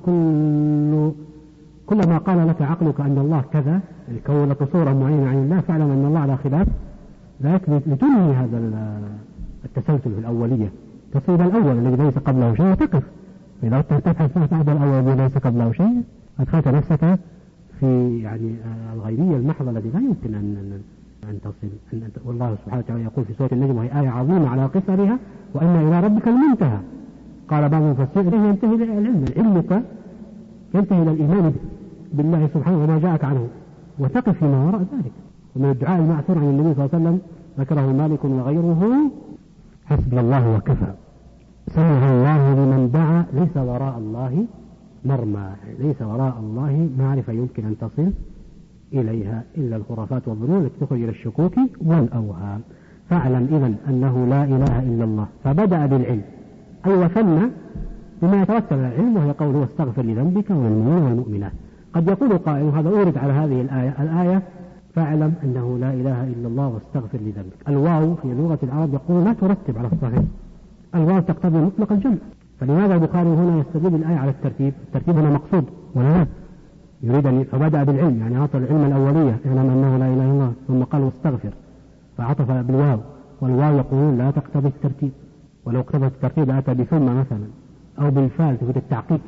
كل كلما قال لك عقلك أن الله كذا يكون لك صورة معينة عن الله، فاعلم أن الله على خلاف ذلك لتنهي هذا التسلسل في الأولية، تصل إلى الأول الذي ليس قبله شيء وتقف. إذا تبحث بعد الأول الذي ليس قبله شيء أدخلت نفسك في يعني الغيبية المحضة التي لا يمكن أن أن تصل. والله سبحانه وتعالى يقول في سورة النجم وهي آية عظيمة على قصرها وإن إلى ربك المنتهى. قال بعض المفسرين ينتهي إلى العلم، علمك ينتهي إلى الإيمان بالله سبحانه وما جاءك عنه وتقف فيما وراء ذلك. ومن الدعاء المأثور عن النبي صلى الله عليه وسلم ذكره مالك وغيره حسبي الله وكفى، سمع الله لمن دعا، ليس وراء الله مرمى، ليس وراء الله معرفة يمكن أن تصل إليها إلا الخرافات والظنون التي تخرج إلى الشكوك والأوهام. فاعلم إذن أنه لا إله إلا الله، فبدأ بالعلم أي وثنى بما يترتب على العلم، وهي قوله واستغفر لذنبك والمؤمنين والمؤمنات. قد يقول قائل وهذا أورد على هذه الآية الآية فاعلم أنه لا إله إلا الله واستغفر لذنبك. الواو في لغة العرب يقول لا ترتب على الصحيح، الواو تقتضي مطلق الجمع، فلماذا البخاري هنا يستدل الآية على الترتيب؟ الترتيب هنا مقصود ولا لا؟ يريد أن فبدأ بالعلم يعني عطى العلم الأولية اعلم أنه لا إله إلا الله، ثم قال واستغفر فعطف بالواو، والواو يقولون لا تقتضي الترتيب، ولو اقتضت الترتيب أتى بثم مثلا أو بالفعل تفيد التعقيب.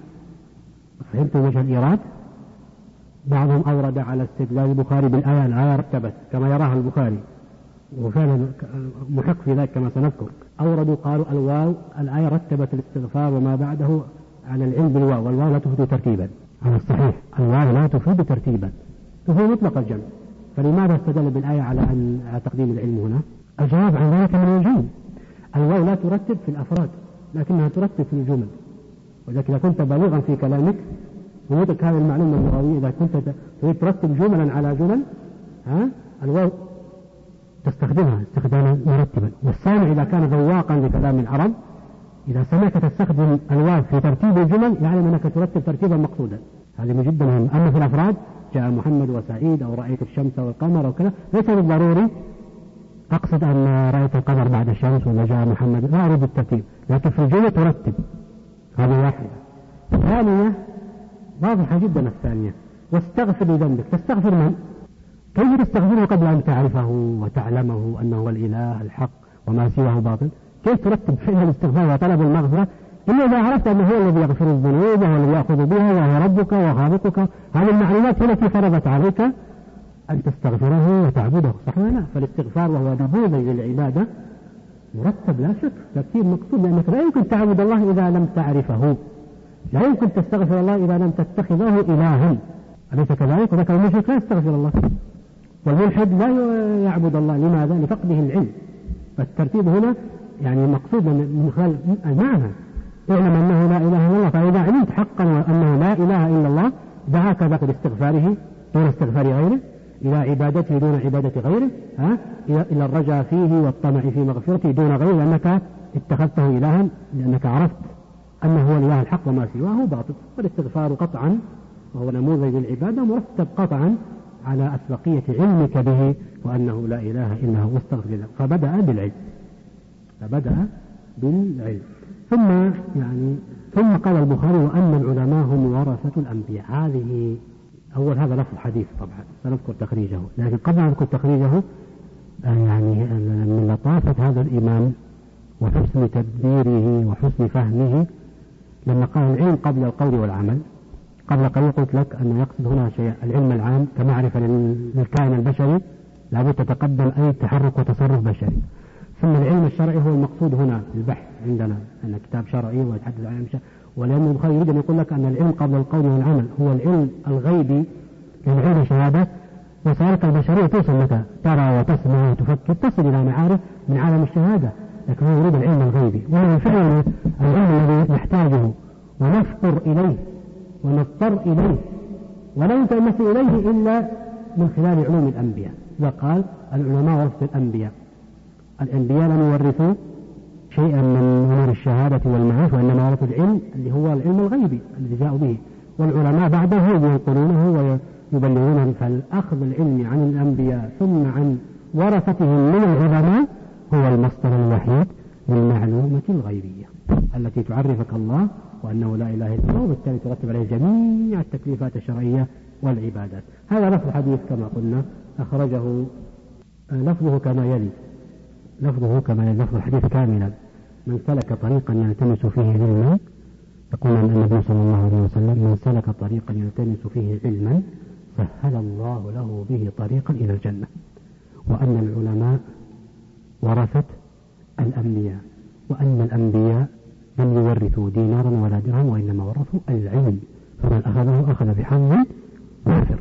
فهمت وجه الإيراد؟ بعضهم أورد على استدلال البخاري بالآية الآية رتبت كما يراها البخاري، وفعلا محق في ذلك كما سنذكر. أوردوا قالوا الواو الآية رتبت الاستغفار وما بعده على العلم بالواو، والواو لا تفيد ترتيبا على الصحيح، الواو لا تفيد ترتيبا تفيد مطلق الجمع. فلماذا استدل بالآية على أن على تقديم العلم هنا؟ الجواب عن ذلك من وجهين. الواو لا ترتب في الأفراد لكنها ترتب في الجمل، ولذلك إذا كنت بليغا في كلامك وجدك هذه المعلومة اللغوية، إذا كنت تريد ترتب جملا على جمل ها الواو تستخدمها استخداما مرتبا. والسامع إذا كان ذواقا لكلام العرب إذا سمعت تستخدم الواو في ترتيب الجمل يعلم أنك ترتب ترتيبا مقصودا. هذه من جدا مهم. أما في الأفراد جاء محمد وسعيد أو رأيت الشمس والقمر وكذا ليس بالضروري أقصد أن رأيت القمر بعد الشمس ولا جاء محمد، لا أريد الترتيب، لكن في الجمل ترتب. هذه واحدة. الثانية واضحة جدا، الثانية واستغفر لذنبك. تستغفر من؟ كيف تستغفره قبل أن تعرفه وتعلمه أنه هو الإله الحق وما سواه باطل؟ كيف ترتب فعل الاستغفار وطلب المغفرة إلا إذا عرفت أنه هو الذي يغفر الذنوب وهو الذي يأخذ بها وهو ربك وخالقك؟ هذه المعلومات التي فرضت عليك أن تستغفره وتعبده، صح ولا لا؟ فالاستغفار وهو نموذج للعبادة مرتب لا شك، ترتيب مقصود، لأنك لا يمكن تعبد الله إذا لم تعرفه، لا يمكن تستغفر الله إذا لم تتخذه إلها، أليس كذلك؟ وذكر المشرك لا يستغفر الله، والملحد لا يعبد الله. لماذا؟ لفقده العلم. فالترتيب هنا يعني مقصود من خلال المعنى اعلم أنه لا إله إلا الله، فإذا علمت حقا أنه لا إله إلا الله دعاك ذاك لاستغفاره دون استغفار غيره، إلى عبادته دون عبادة غيره، ها؟ إلى الرجاء فيه والطمع في مغفرته دون غيره، لأنك اتخذته إلها لأنك عرفت أنه هو الإله الحق وما سواه باطل. والاستغفار قطعا وهو نموذج للعبادة مرتب قطعا على أسبقية علمك به وأنه لا إله إلا هو واستغفر له. فبدأ بالعلم فبدأ بالعلم ثم يعني ثم قال البخاري وأن العلماء هم ورثة الأنبياء. هذه أول هذا لفظ حديث طبعا سنذكر تخريجه، لكن قبل أن نذكر تخريجه يعني من لطافة هذا الإمام وحسن تدبيره وحسن فهمه لما قال العلم قبل القول والعمل. قبل قليل قلت لك أنه يقصد هنا شيء العلم العام كمعرفة للكائن البشري لابد تتقدم أي تحرك وتصرف بشري. ثم العلم الشرعي هو المقصود هنا البحث عندنا أن كتاب شرعي ويتحدث عن العلم الشرعي، ولأن البخاري يريد أن يقول لك أن العلم قبل القول والعمل هو العلم الغيبي للعلم الشهادة. وسائلك البشرية توصل لك ترى وتسمع وتفكر تصل إلى معارف من عالم الشهادة، لكن هو يريد العلم الغيبي وهو فعلا العلم الذي نحتاجه ونفطر إليه ونضطر إليه ولا يمكن أن نصل إليه إلا من خلال علوم الأنبياء. إذا قال العلماء ورثة الأنبياء، الأنبياء لم يورثوا شيئا من أمور الشهادة والمعارف وإنما ورثوا العلم اللي هو العلم الغيبي الذي جاءوا به، والعلماء بعده ينقلونه ويبلغونه. فالأخذ العلم عن الأنبياء ثم عن ورثتهم من العلماء هو المصدر الوحيد للمعلومة الغيبية التي تعرفك الله وأنه لا إله إلا الله، وبالتالي ترتب عليه جميع التكليفات الشرعية والعبادات. هذا لفظ الحديث كما قلنا أخرجه لفظه كما يلي لفظه كما يلي لفظ الحديث كاملا: من سلك طريقا يلتمس فيه علما، يقول أن النبي صلى الله عليه وسلم: من سلك طريقا يلتمس فيه علما سهل الله له به طريقا إلى الجنة. وأن العلماء ورثة الأنبياء، وأن الأنبياء لم يورثوا دينارا ولا درهم وإنما ورثوا العلم، فمن أخذه أخذ بحظ وافر.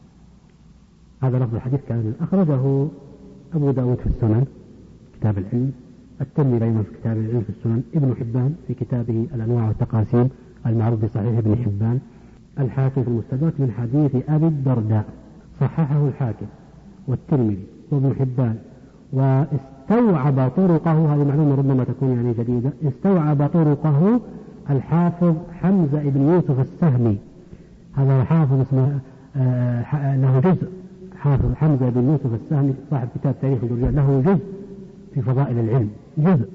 هذا لفظ الحديث كان أخرجه أبو داود في السنن كتاب العلم، الترمذي أيضا في كتاب العلم في السنن، ابن حبان في كتابه الأنواع والتقاسيم المعروف بصحيح ابن حبان، الحاكم في المستدرك من حديث أبي الدرداء، صححه الحاكم والترمذي وابن حبان. واستوعب طرقه، هذه معلومة ربما تكون يعني جديدة، استوعب طرقه الحافظ حمزة بن يوسف السهمي. هذا حافظ اسمه آه له جزء، حافظ حمزة بن يوسف السهمي صاحب كتاب تاريخ الرجال، له جزء في فضائل العلم، جزء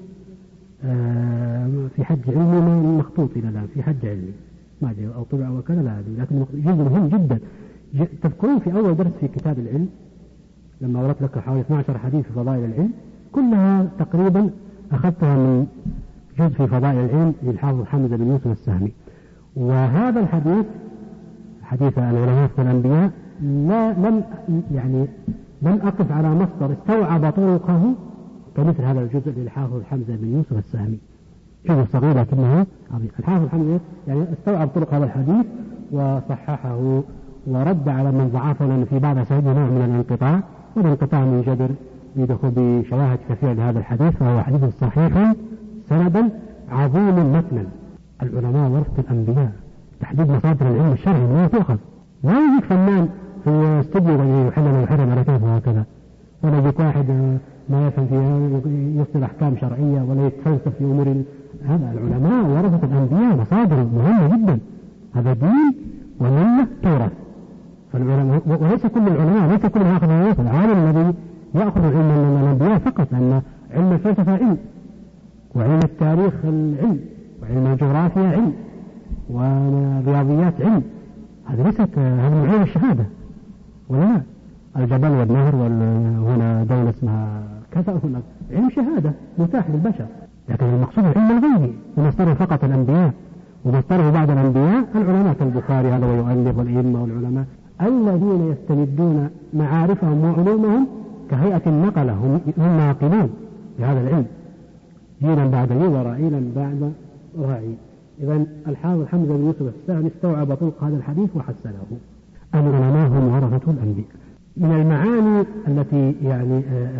آه في حج علمي مخطوط إلى الآن، في حج علمي ما أدري أو طبع وكذا لا أدري، لكن جزء مهم جدا. تذكرون في أول درس في كتاب العلم لما ورد لك حوالي اثني عشر حديث في فضائل العلم كلها تقريبا أخذتها من جزء في فضائل العلم للحافظ حمزة بن يوسف السهمي. وهذا الحديث حديث العلماء في الأنبياء لا لم يعني لم أقف على مصدر استوعب طرقه كمثل هذا الجزء للحافظ حمزة بن يوسف السهمي، جزء صغير لكنه عظيم. الحافظ حمزة يعني استوعب طرق هذا الحديث وصححه ورد على من ضعفه، لأن في بعض أسانيده نوع من الانقطاع، والانقطاع منجبر يدخل بشواهد كثيرة لهذا الحديث، فهو حديث صحيح سندا عظيم متنا. العلماء ورثة الأنبياء، تحديد مصادر العلم الشرعي ما تؤخذ، لا يجيك فنان في استوديو يحلل ويحرم على كيفه وهكذا، ولا يجيك واحد ما يفهم فيها يصل أحكام شرعية ولا يتفلسف في أمور. هذا العلماء ورثة الأنبياء، مصادر مهمة جدا، هذا دين ومنة تورث. فالعلماء وليس كل العلماء ليس كل ما أخذ الوصف، العالم الذي يأخذ علم من الأنبياء فقط، لأن علم الفلسفة علم، وعلم التاريخ العلم، وعلم الجغرافيا علم، والرياضيات علم، هذا ليست هذا من علم الشهادة ولا لا؟ الجبل والنهر وهنا دولة اسمها كذا، هنا علم شهادة متاح للبشر، لكن المقصود العلم الغيبي ومصدره فقط الأنبياء، ومصدره بعد الأنبياء العلماء كالبخاري هذا ويؤلف والأئمة والعلماء الذين يستمدون معارفهم وعلومهم كهيئة النقلة، هم ناقلون لهذا العلم جيلا بعد جيل ورعيلا بعد رعيل. إذن الحافظ حمزة بن يوسف السهمي استوعب طرق هذا الحديث وحسنه. العلماء هم ورثة الأنبياء. من المعاني التي يعني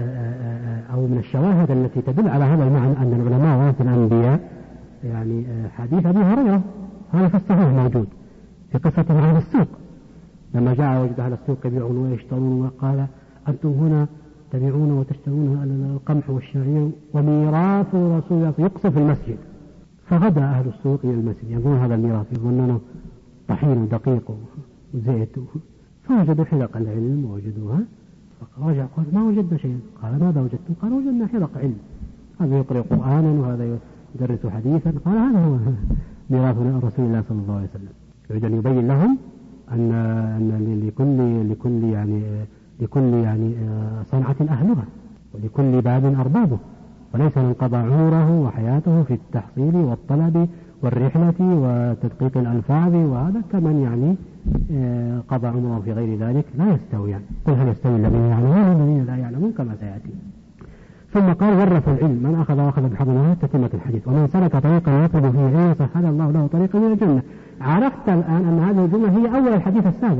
أو من الشواهد التي تدل على هذا المعنى أن العلماء ورثة الأنبياء يعني حديث أبي هريرة، هذا في الصحيح موجود في قصة أهل السوق، لما جاء وجد أهل السوق يبيعون ويشترون وقال: أنتم هنا تبيعون وتشترون القمح والشعير وميراث رسول الله يقصف في المسجد. فغدا أهل السوق إلى المسجد يقولون هذا الميراث، يظنونه طحين ودقيق وزيت، فوجدوا حلق العلم ووجدوها، فرجع قال ما وجدنا شيئا. قال ماذا وجدتم؟ قال وجدنا حلق علم، هذا يقرأ قرآنا وهذا يدرس حديثا. قال هذا هو ميراث رسول الله صلى الله عليه وسلم. يريد أن يبين لهم أن أن لكل لكل يعني لكل يعني صنعة أهلها ولكل باب أربابه، وليس من قضى عمره وحياته في التحصيل والطلب والرحلة وتدقيق الألفاظ، وهذا كمن يعني قضى عمره في غير ذلك، لا يستوي. يعني قل هل يستوي الذين يعلمون والذين لا يعلمون كما سيأتي. ثم قال ورث العلم من أخذ وأخذ بحظ الله تتمة الحديث، ومن سلك طريقا يطلب فيه علما سهل الله له طريقا إلى الجنة. عرفت الآن أن هذه الجملة هي أول الحديث السابق،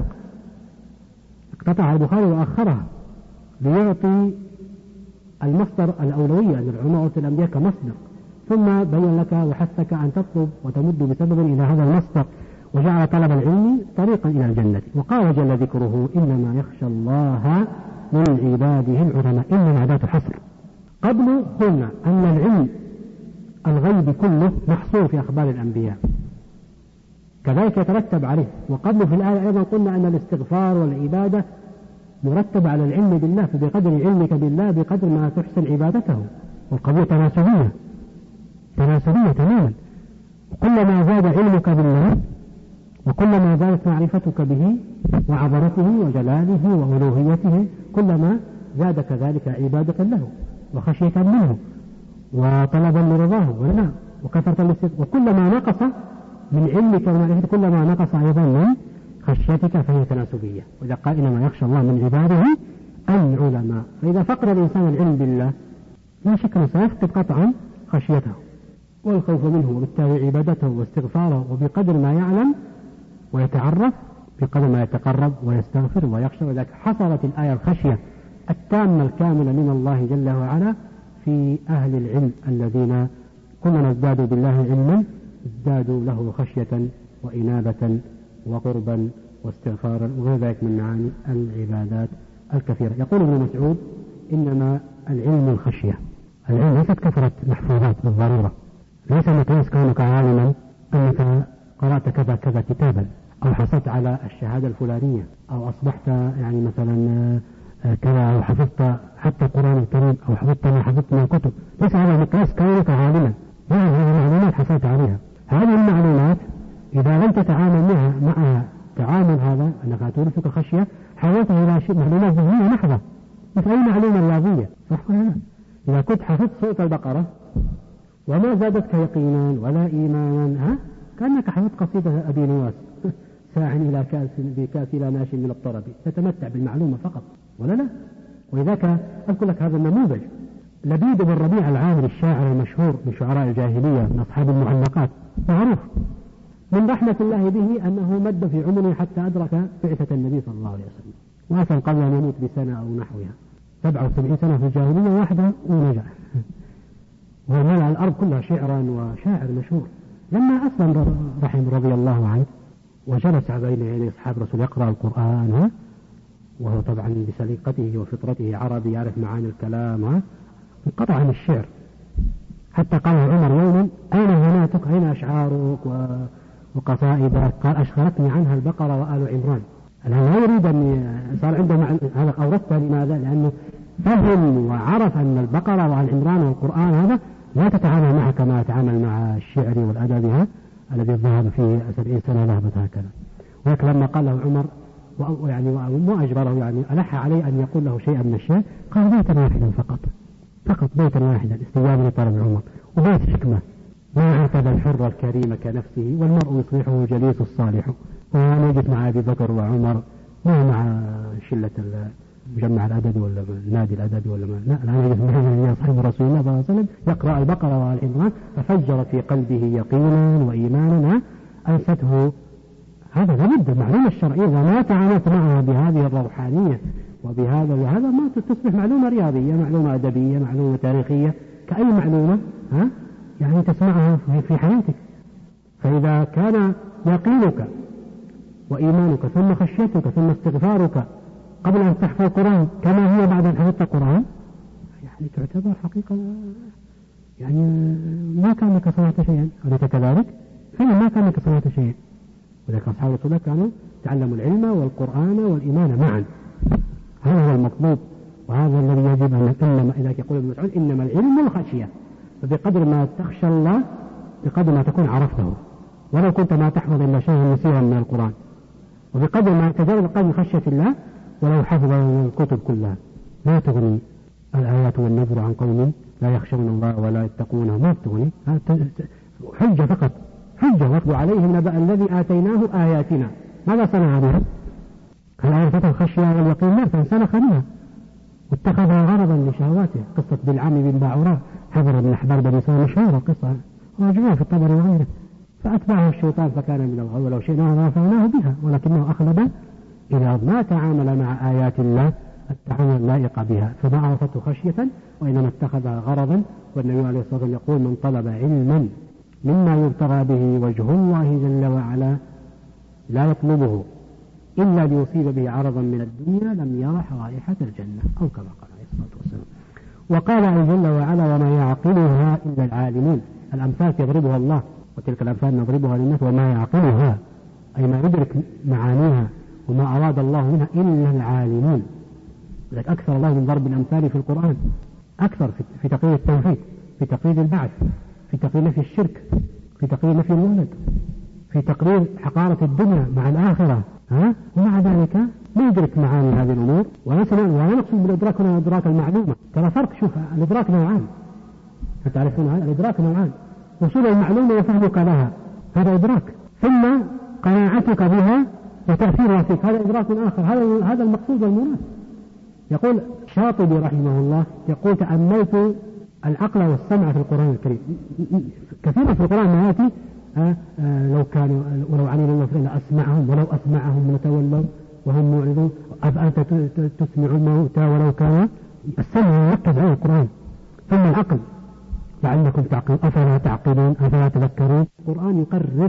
اقتطع البخاري وأخرها ليعطي المصدر الأولوية أن العلماء الأنبياء كمصدر، ثم بين لك وحثك أن تطلب وتمد بسبب إلى هذا المصدر، وجعل طلب العلم طريقا إلى الجنة. وقال جل ذكره إنما يخشى الله من عباده العلماء، إنما عبادة حصر. قبل قلنا أن العلم الغيب كله محصور في أخبار الأنبياء، كذلك يترتب عليه. وقبل في الآية أيضا قلنا أن الاستغفار والعبادة مرتب على العلم بالله، فبقدر علمك بالله بقدر ما تحسن عبادته، والقضية تناسبية تناسبية تماما. كلما زاد علمك بالله وكلما زادت معرفتك به وعظمته وجلاله وألوهيته، كلما زاد كذلك عبادة له وخشية منه وطلبا لرضاه ولا وكثرة الاستغفار. وكلما نقص من علمك ومعرفتك كلما نقص أيضا من خشيتك، فهي تناسبية. وإذا قال إنما يخشى الله من عباده العلماء، فإذا فقد الإنسان العلم بالله لا شك أنه سيفقد قطعا خشيته والخوف منه، وبالتالي عبادته واستغفاره، وبقدر ما يعلم ويتعرف بقدر ما يتقرب ويستغفر ويخشى. وذلك حصلت الآية الخشية التامة الكاملة من الله جل وعلا في أهل العلم الذين كلما ازدادوا بالله علما ازدادوا له خشية وإنابة وقربا واستغفارا وغير ذلك من معاني العبادات الكثيرة. يقول ابن مسعود إنما العلم الخشية. العلم ليست كثرة محفوظات بالضرورة، ليس مقياس كونك عالما أنك قرأت كذا كذا كتابا أو حصلت على الشهادة الفلانية أو أصبحت يعني مثلا كذا أو حفظت حتى القرآن الكريم أو حفظت ما حفظت من الكتب. ليس هذا مقياس كونك عالما، يعني هذه معلومات حصلت عليها. هذه المعلومات إذا لم تتعامل معها معها تعامل هذا أنك تورثك خشية، حولتها إلى شيء معلومات ذهنية محضة مثل أي معلومة رياضية، صح ولا لا؟ إذا كنت حفظت سورة البقرة وما زادتك يقينا ولا إيمانا، ها كأنك حفظت قصيدة أبي نواس ساع إلى كاس بكاس إلى ناش من الطرب، تتمتع بالمعلومة فقط ولا لا؟ ولذلك أذكر لك هذا النموذج. لبيد بن ربيع العامري الشاعر المشهور من شعراء الجاهلية من أصحاب المعلقات معروف، من رحمة الله به أنه مد في عمره حتى أدرك بعثة النبي صلى الله عليه وسلم، وأسلم قبل أن يموت بسنة أو نحوها، سبعة وسبعين سنة في الجاهلية واحدة ونجح، وملأ الأرض كلها شعرا وشاعر مشهور. لما أسلم رحمه رضي الله عنه وجلس بين يدي أصحاب رسول يقرأ القرآن، وهو طبعا بسليقته وفطرته عربي يعرف معاني الكلام، انقطع عن الشعر حتى قال عمر يوما أين هناتك أين أشعارك وقصائدك؟ قال أشغلتني عنها البقرة وآل عمران. الآن لا يريد أن صار عنده مع... هذا أوردته لماذا؟ لأنه فهم وعرف أن البقرة وآل عمران والقرآن هذا لا تتعامل معه كما يتعامل مع الشعر والأدب الذي ذهب فيه سبعين سنة ذهبت هكذا. ولكن لما قال له عمر ويعني وما أجبره يعني ألح عليه أن يقول له شيئا من الشعر، قال بيتا واحدا فقط فقط بيتا واحدا استجابة لطلب عمر، وبيت حكمة ما عقد الحر الكريم كنفسه والمرء يصلحه جليس الصالح. وأنا جيت مع أبي بكر وعمر ما مع شلة مجمع الأدب ولا نادي الأدب ولا ما، لا أنا جيت مع أصحاب رسول الله صلى الله عليه وسلم يقرأ البقرة وآل عمران ففجر في قلبه يقينا وإيمانا أنسته. هذا لابد المعلومة الشرعية إذا ما تعاملت معها بهذه الروحانية وبهذا وهذا ما تصبح معلومة رياضية، معلومة أدبية، معلومة تاريخية، كأي معلومة ها يعني تسمعها في حياتك. فإذا كان يقينك وإيمانك ثم خشيتك ثم استغفارك قبل أن تحفظ القرآن كما هي بعد أن حفظت القرآن يعني تعتبر حقيقة يعني ما كان لك صنعت شيئا. أليس كذلك؟ فعلا ما كان لك صنعت شيئا. ولكن أصحاب رسول الله كانوا تعلموا العلم والقرآن والإيمان معا. هذا هو المطلوب، وهذا الذي يجب أن نتكلم. إذا يقول ابن مسعود إنما العلم الخشية، فبقدر ما تخشى الله بقدر ما تكون عرفته، ولو كنت ما تحفظ إلا شيئا يسيرا من القرآن، وبقدر ما تزال قدر خشية الله ولو حفظ الكتب كلها. ما تغني الآيات والنذر عن قوم لا يخشون الله ولا يتقونه، ما تغني، حجة فقط، حجة. واتل عليهم نبأ الذي آتيناه آياتنا، ماذا صنع بها؟ هل عرفت الخشية واليقين؟ لا، فانسلخ منها واتخذها غرضا لشهواته. قصة بالعم بن باعوراء، حضر بن أحبار بن سلمة مشهورة قصة راجعوها في الطبري وغيره، فأتبعه الشيطان فكان من الغاوين، ولو شئنا رفعناه بها ولكنه أخلد إلى ما تعامل مع آيات الله التعامل اللائق بها، فما عرفته خشية وإنما اتخذها غرضا. والنبي عليه الصلاة والسلام يقول: من طلب علما مما يبتغى به وجه الله جل وعلا لا يطلبه إلا ليصيب به عرضا من الدنيا لم يرح رائحة الجنة، أو كما قال عليه الصلاة والسلام. وقال جل وعلا: وما يعقلها إلا العالمون. الأمثال يضربها الله، وتلك الأمثال نضربها للناس وما يعقلها أي ما يدرك معانيها وما أراد الله منها إلا العالمون. لذلك أكثر الله من ضرب الأمثال في القرآن، أكثر في تقرير التوحيد، في تقرير البعث، في تقرير نفي الشرك، في تقرير نفي الولد، في تقرير حقارة الدنيا مع الآخرة. ها؟ ومع ذلك ما يدرك معاني هذه الأمور. ولا نقصد بالإدراك هنا إدراك المعلومة، ترى فرق. شوف، الإدراك نوعان، تعرفون هذا الإدراك نوعان: وصول المعلومة وفهمك لها، هذا إدراك، ثم قناعتك بها وتأثيرها فيك، هذا إدراك آخر. هذا هذا المقصود والمراد. يقول الشاطبي رحمه الله، يقول: تأملت العقل والسمع في القرآن الكريم. كثيرا في القرآن ما يأتي آه آه لو كانوا ولو علموا الله فإلا أسمعهم ولو أسمعهم لتولوا وهم معرضون، أفأنت تسمع الموتى ولو كان. السمع يركز على القرآن. ثم العقل: لعلكم تعقلون، أفلا تعقلون، أفلا تذكرون. القرآن يقرر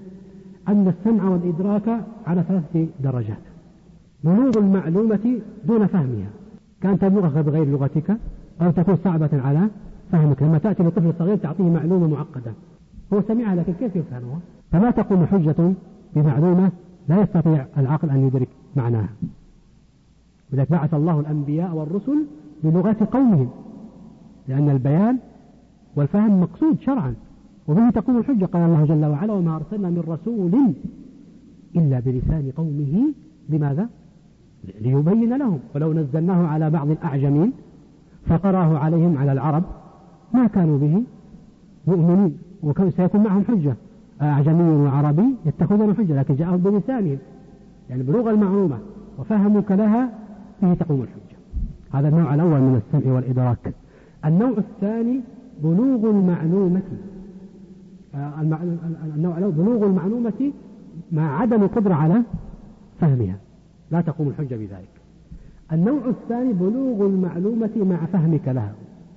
أن السمع والإدراك على ثلاثة درجات: بلوغ المعلومة دون فهمها، كان تبلغها بغير لغتك أو تكون صعبة على فهمك. لما تأتي لطفل صغير تعطيه معلومة معقدة، هو سمعها لكن كيف يفهمها؟ فما تقوم حجة بمعلومة لا يستطيع العقل أن يدرك معناها. ولذلك بعث الله الأنبياء والرسل بلغات قومهم، لأن البيان والفهم مقصود شرعا، وبه تقوم الحجة. قال الله جل وعلا: وما أرسلنا من رسول إلا بلسان قومه. لماذا؟ ليبين لهم. ولو نزلناه على بعض الأعجمين فقراه عليهم على العرب ما كانوا به مؤمنين، وكان سيكون معهم حجة. أعجمي وعربي يتخذون حجة، لكن جاءهم بلسانهم، يعني بلوغ المعلومة وفهمك لها، به تقوم الحجة. هذا النوع الأول من السمع والإدراك. النوع الثاني بلوغ المعلومة. النوع الأول بلوغ المعلومة مع عدم القدرة على فهمها، لا تقوم الحجة بذلك. النوع الثاني بلوغ المعلومة مع فهمك لها،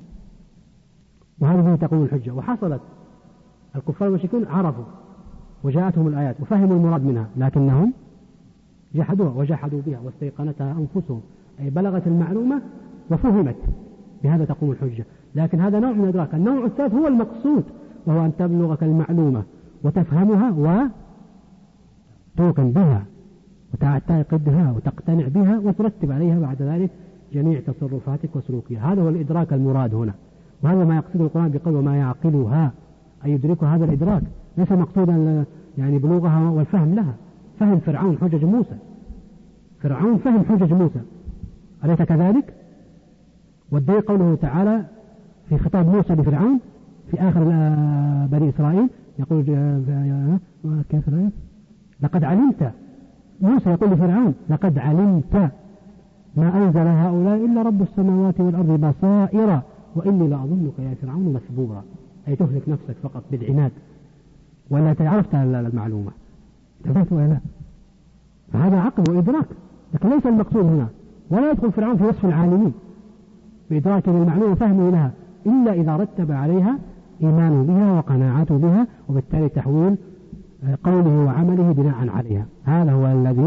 وهذه تقوم الحجة. وحصلت الكفار والمشركون عرفوا وجاءتهم الآيات وفهموا المراد منها، لكنهم جحدوها وجحدوا بها واستيقنتها أنفسهم، أي بلغت المعلومة وفهمت، بهذا تقوم الحجة. لكن هذا نوع من الإدراك. النوع الثالث هو المقصود، وهو أن تبلغك المعلومة وتفهمها وتوقن بها وتعتقدها وتقتنع بها وترتب عليها بعد ذلك جميع تصرفاتك وسلوكها. هذا هو الإدراك المراد هنا، وهذا ما يقصده القرآن بقول: وما يعقلها، أي يدركها. هذا الإدراك ليس مقصودا يعني بلوغها والفهم لها. فهم فرعون حجج موسى، فرعون فهم حجج موسى، أليس كذلك؟ والدليل قوله تعالى في خطاب موسى لفرعون في آخر بني إسرائيل، يقول كيف الآية؟ لقد علمت، موسى يقول لفرعون: لقد علمت ما أنزل هؤلاء إلا رب السماوات والأرض بصائر وإني لأظنك يا فرعون مثبورا، أي تهلك نفسك فقط بالعناد ولا تعرفت المعلومة، انتبهت ولا لا؟ فهذا عقل وإدراك، لكن ليس المقصود هنا. ولا يدخل فرعون في وصف العالمين بإدراك للمعلومة وفهمه لها إلا إذا رتب عليها إيمانه بها وقناعته بها، وبالتالي تحويل قوله وعمله بناء عليها. هذا هو الذي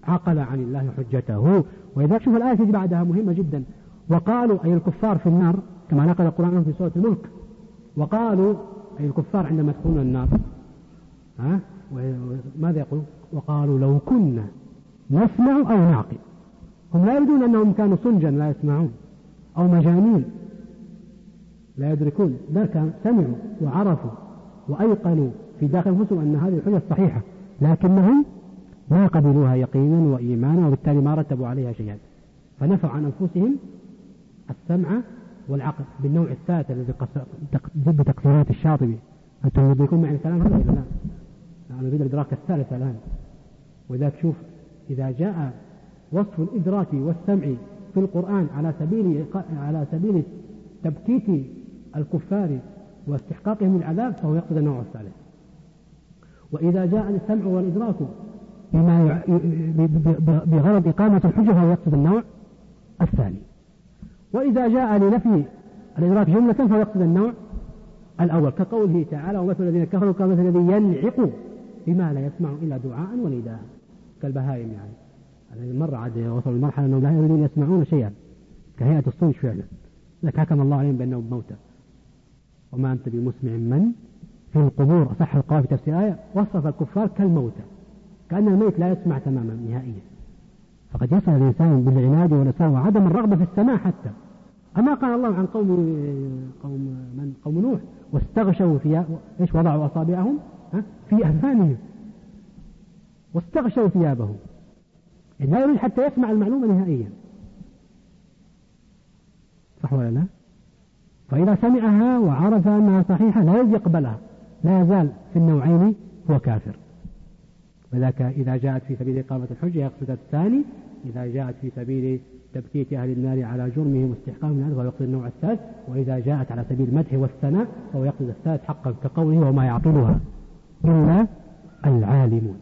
عقل عن الله حجته. وإذا شوف الآية تجي بعدها مهمة جدا. وقالوا أي الكفار في النار كما نقل القرآن في سورة الملك. وقالوا أي الكفار عندما يدخلون النار ها ماذا يقول؟ وقالوا لو كنا نسمع أو نعقل. هم لا يريدون أنهم كانوا صنجا لا يسمعون أو مجانين لا يدركون، بل سمعوا وعرفوا وأيقنوا في داخل أنفسهم أن هذه الحجة الصحيحة، لكنهم ما قبلوها يقينا وإيمانا، وبالتالي ما رتبوا عليها شيئا، فنفوا عن أنفسهم السمع والعقل بالنوع الثالث الذي ضد تقسيمات الشاطبي. أنتم يدركون معنى الكلام هذا إلا لا؟ أنا أريد الإدراك الثالث الآن. وإذا تشوف إذا جاء وصف الإدراك والسمع في القرآن على سبيل على سبيل تبكيت الكفار واستحقاقهم العذاب فهو يقصد النوع الثالث. وإذا جاء السمع والإدراك بما بغرض إقامة الحجة فهو يقصد النوع الثاني. وإذا جاء لنفي الإدراك جملة فهو يقصد النوع الأول، كقوله تعالى ومثل الذين كفروا كمثل الذي ينعق بما لا يسمع إلا دعاء ونداء كالبهائم. يعني هذه مرة عاد وصلوا المرحلة أنهم لا يريدون يسمعون شيئا كهيئة الصنج فعلا، لك حكم الله عليهم بأنهم موتى. وما أنت بمسمع من في القبور. أصح القول في تفسير آية وصف الكفار كالموتى، كأن الميت لا يسمع تماما نهائيا. فقد يصل الإنسان بالعناد والإصرار وعدم الرغبة في السماع حتى. أما قال الله عن قوم قوم من قوم نوح واستغشوا ثياب إيش وضعوا أصابعهم في أذانهم واستغشوا ثيابهم، يعني لا يريد حتى يسمع المعلومة نهائيا، صح ولا لا؟ فإذا سمعها وعرف أنها صحيحة لا يقبلها، لا يزال في النوعين هو كافر. وذاك إذا جاءت في سبيل إقامة الحجة يقصد الثاني، إذا جاءت في سبيل تبكيت أهل النار على جرمهم واستحقاقهم العذاب فهو يقصد النوع الثالث، وإذا جاءت على سبيل المدح والثناء فهو يقصد الثالث حقا، كقوله وما يعقلها إلا العالمون.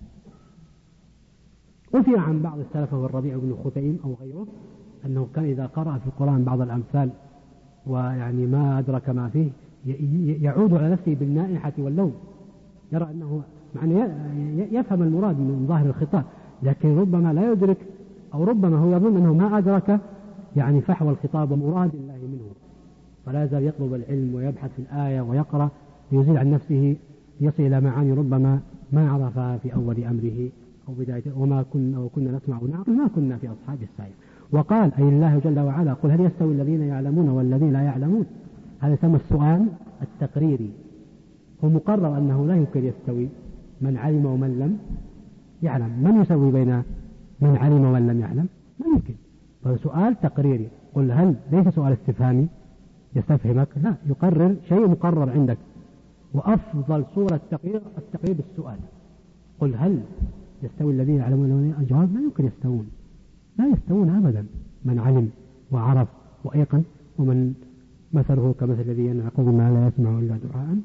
أثر عن بعض السلف والربيع بن خثيم أو غيره أنه كان إذا قرأ في القرآن بعض الأمثال ويعني ما أدرك ما فيه يعود على نفسه بالنائحة واللوم، يرى أنه يعني يفهم المراد من ظاهر الخطاب، لكن ربما لا يدرك أو ربما هو يظن أنه ما أدرك يعني فحوى الخطاب ومراد الله منه، فلا يزال يطلب العلم ويبحث في الآية ويقرأ ليزيل عن نفسه يصل إلى معاني ربما ما عرفها في أول أمره أو بدايته. وما كنا وكنا نسمع ونعقل ما كنا في أصحاب السعير. وقال أي الله جل وعلا قل هل يستوي الذين يعلمون والذين لا يعلمون. هذا يسمى السؤال التقريري، هو مقرر أنه لا يمكن يستوي من علم ومن لم يعلم. من يسوي بين من علم ومن لم يعلم؟ ما يمكن. فسؤال تقريري. قل هل ليس سؤال استفهامي يستفهمك، لا، يقرر شيء مقرر عندك. وأفضل صورة التقرير التقرير بالسؤال. قل هل يستوي الذين يعلمون والذين لا؟ الجواب لا يمكن يستوون، لا يستوون أبدا. من علم وعرف وأيقن ومن مثله كمثل الذي ينعق بما لا يسمع إلا دعاء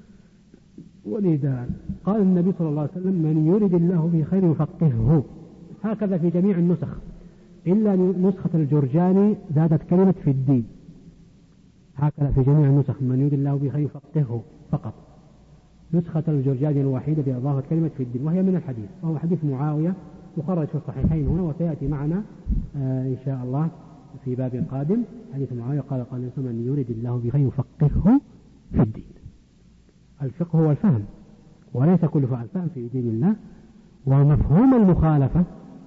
ونداء. قال النبي صلى الله عليه وسلم من يرد الله به خير يفقهه. هكذا في جميع النسخ إلا نسخة الجرجاني زادت كلمة في الدين. هكذا في جميع النسخ من يرد الله به خير يفقهه فقط. نسخة الجرجاني الوحيدة بإضافة كلمة في الدين، وهي من الحديث، وهو حديث معاوية مخرج في الصحيحين هنا وسيأتي معنا آه إن شاء الله في باب قادم. حديث معاوية قال قال من يرد الله به خير يفقهه في الدين. الفقه هو الفهم، وليس كل فعل فهم في دين الله. ومفهوم المخالفة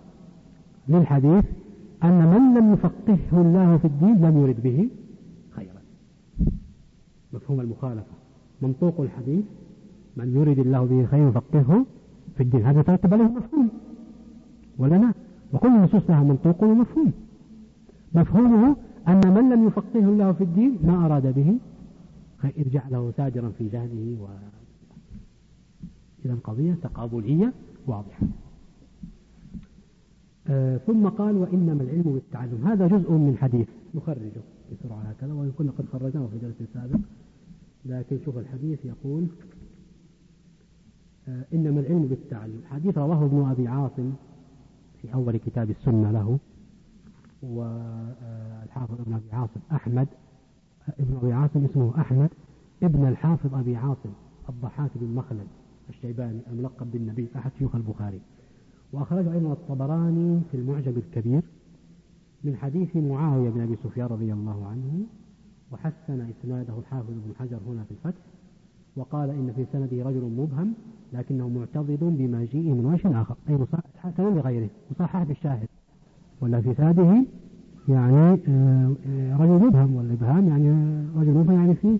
للحديث أن من لم يفقهه الله في الدين لم يرد به خيرا. مفهوم المخالفة منطوق الحديث من يرد الله به خيرا يفقهه في الدين، هذا ترتب عليه مفهوم ولا لا؟ وكل النصوص لها منطوق ومفهوم. مفهومه أن من لم يفقهه الله في الدين ما أراد به ارجع له تاجرا في جهله. و إذا القضية تقابلية واضحة. آه ثم قال وإنما العلم بالتعلم. هذا جزء من حديث نخرجه بسرعة هكذا، وإن كنا قد خرجناه في درس سابق، لكن شوف الحديث يقول آه إنما العلم بالتعلم. حديث رواه ابن أبي عاصم في أول كتاب السنة له، والحافظ ابن أبي عاصم أحمد ابن أبي عاصم اسمه أحمد ابن الحافظ أبي عاصم الضحاك بن مخلد الشيباني الملقب بالنبي أحد شيوخ البخاري. وأخرجه أيضا الطبراني في المعجم الكبير من حديث معاوية بن أبي سفيان رضي الله عنه، وحسن إسناده الحافظ ابن حجر هنا في الفتح، وقال إن في سنده رجل مبهم لكنه معتضد بمجيئه من وجه آخر، أي حسن لغيره مصحح بالشاهد. ولا في سنده يعني رجل مبهم، والإبهام يعني رجل مبهم يعني فيه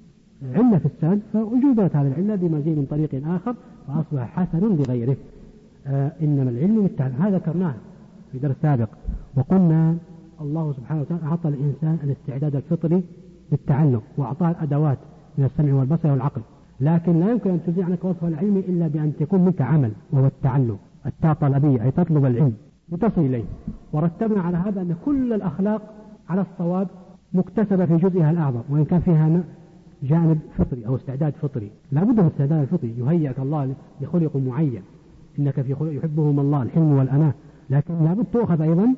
علة في السند، فوجدت هذه العلة بمجيء من طريق آخر فأصبح حسن لغيره. آه إنما العلم بالتعلم، هذا ذكرناه في درس سابق، وقلنا الله سبحانه وتعالى أعطى الإنسان الاستعداد الفطري للتعلم، وأعطاه الأدوات من السمع والبصر والعقل، لكن لا يمكن أن تزيع عنك وصف العلم إلا بأن تكون منك عمل، وهو التعلم. التاء طلبية أي تطلب العلم لتصل إليه. ورتبنا على هذا أن كل الأخلاق على الصواب مكتسبة في جزئها الأعظم، وإن كان فيها جانب فطري أو استعداد فطري، لا بد من استعداد الفطري، يهيئك الله لخلق معين، إنك في خلق يحبهم الله الحلم والأناة، لكن لا بد تؤخذ أيضا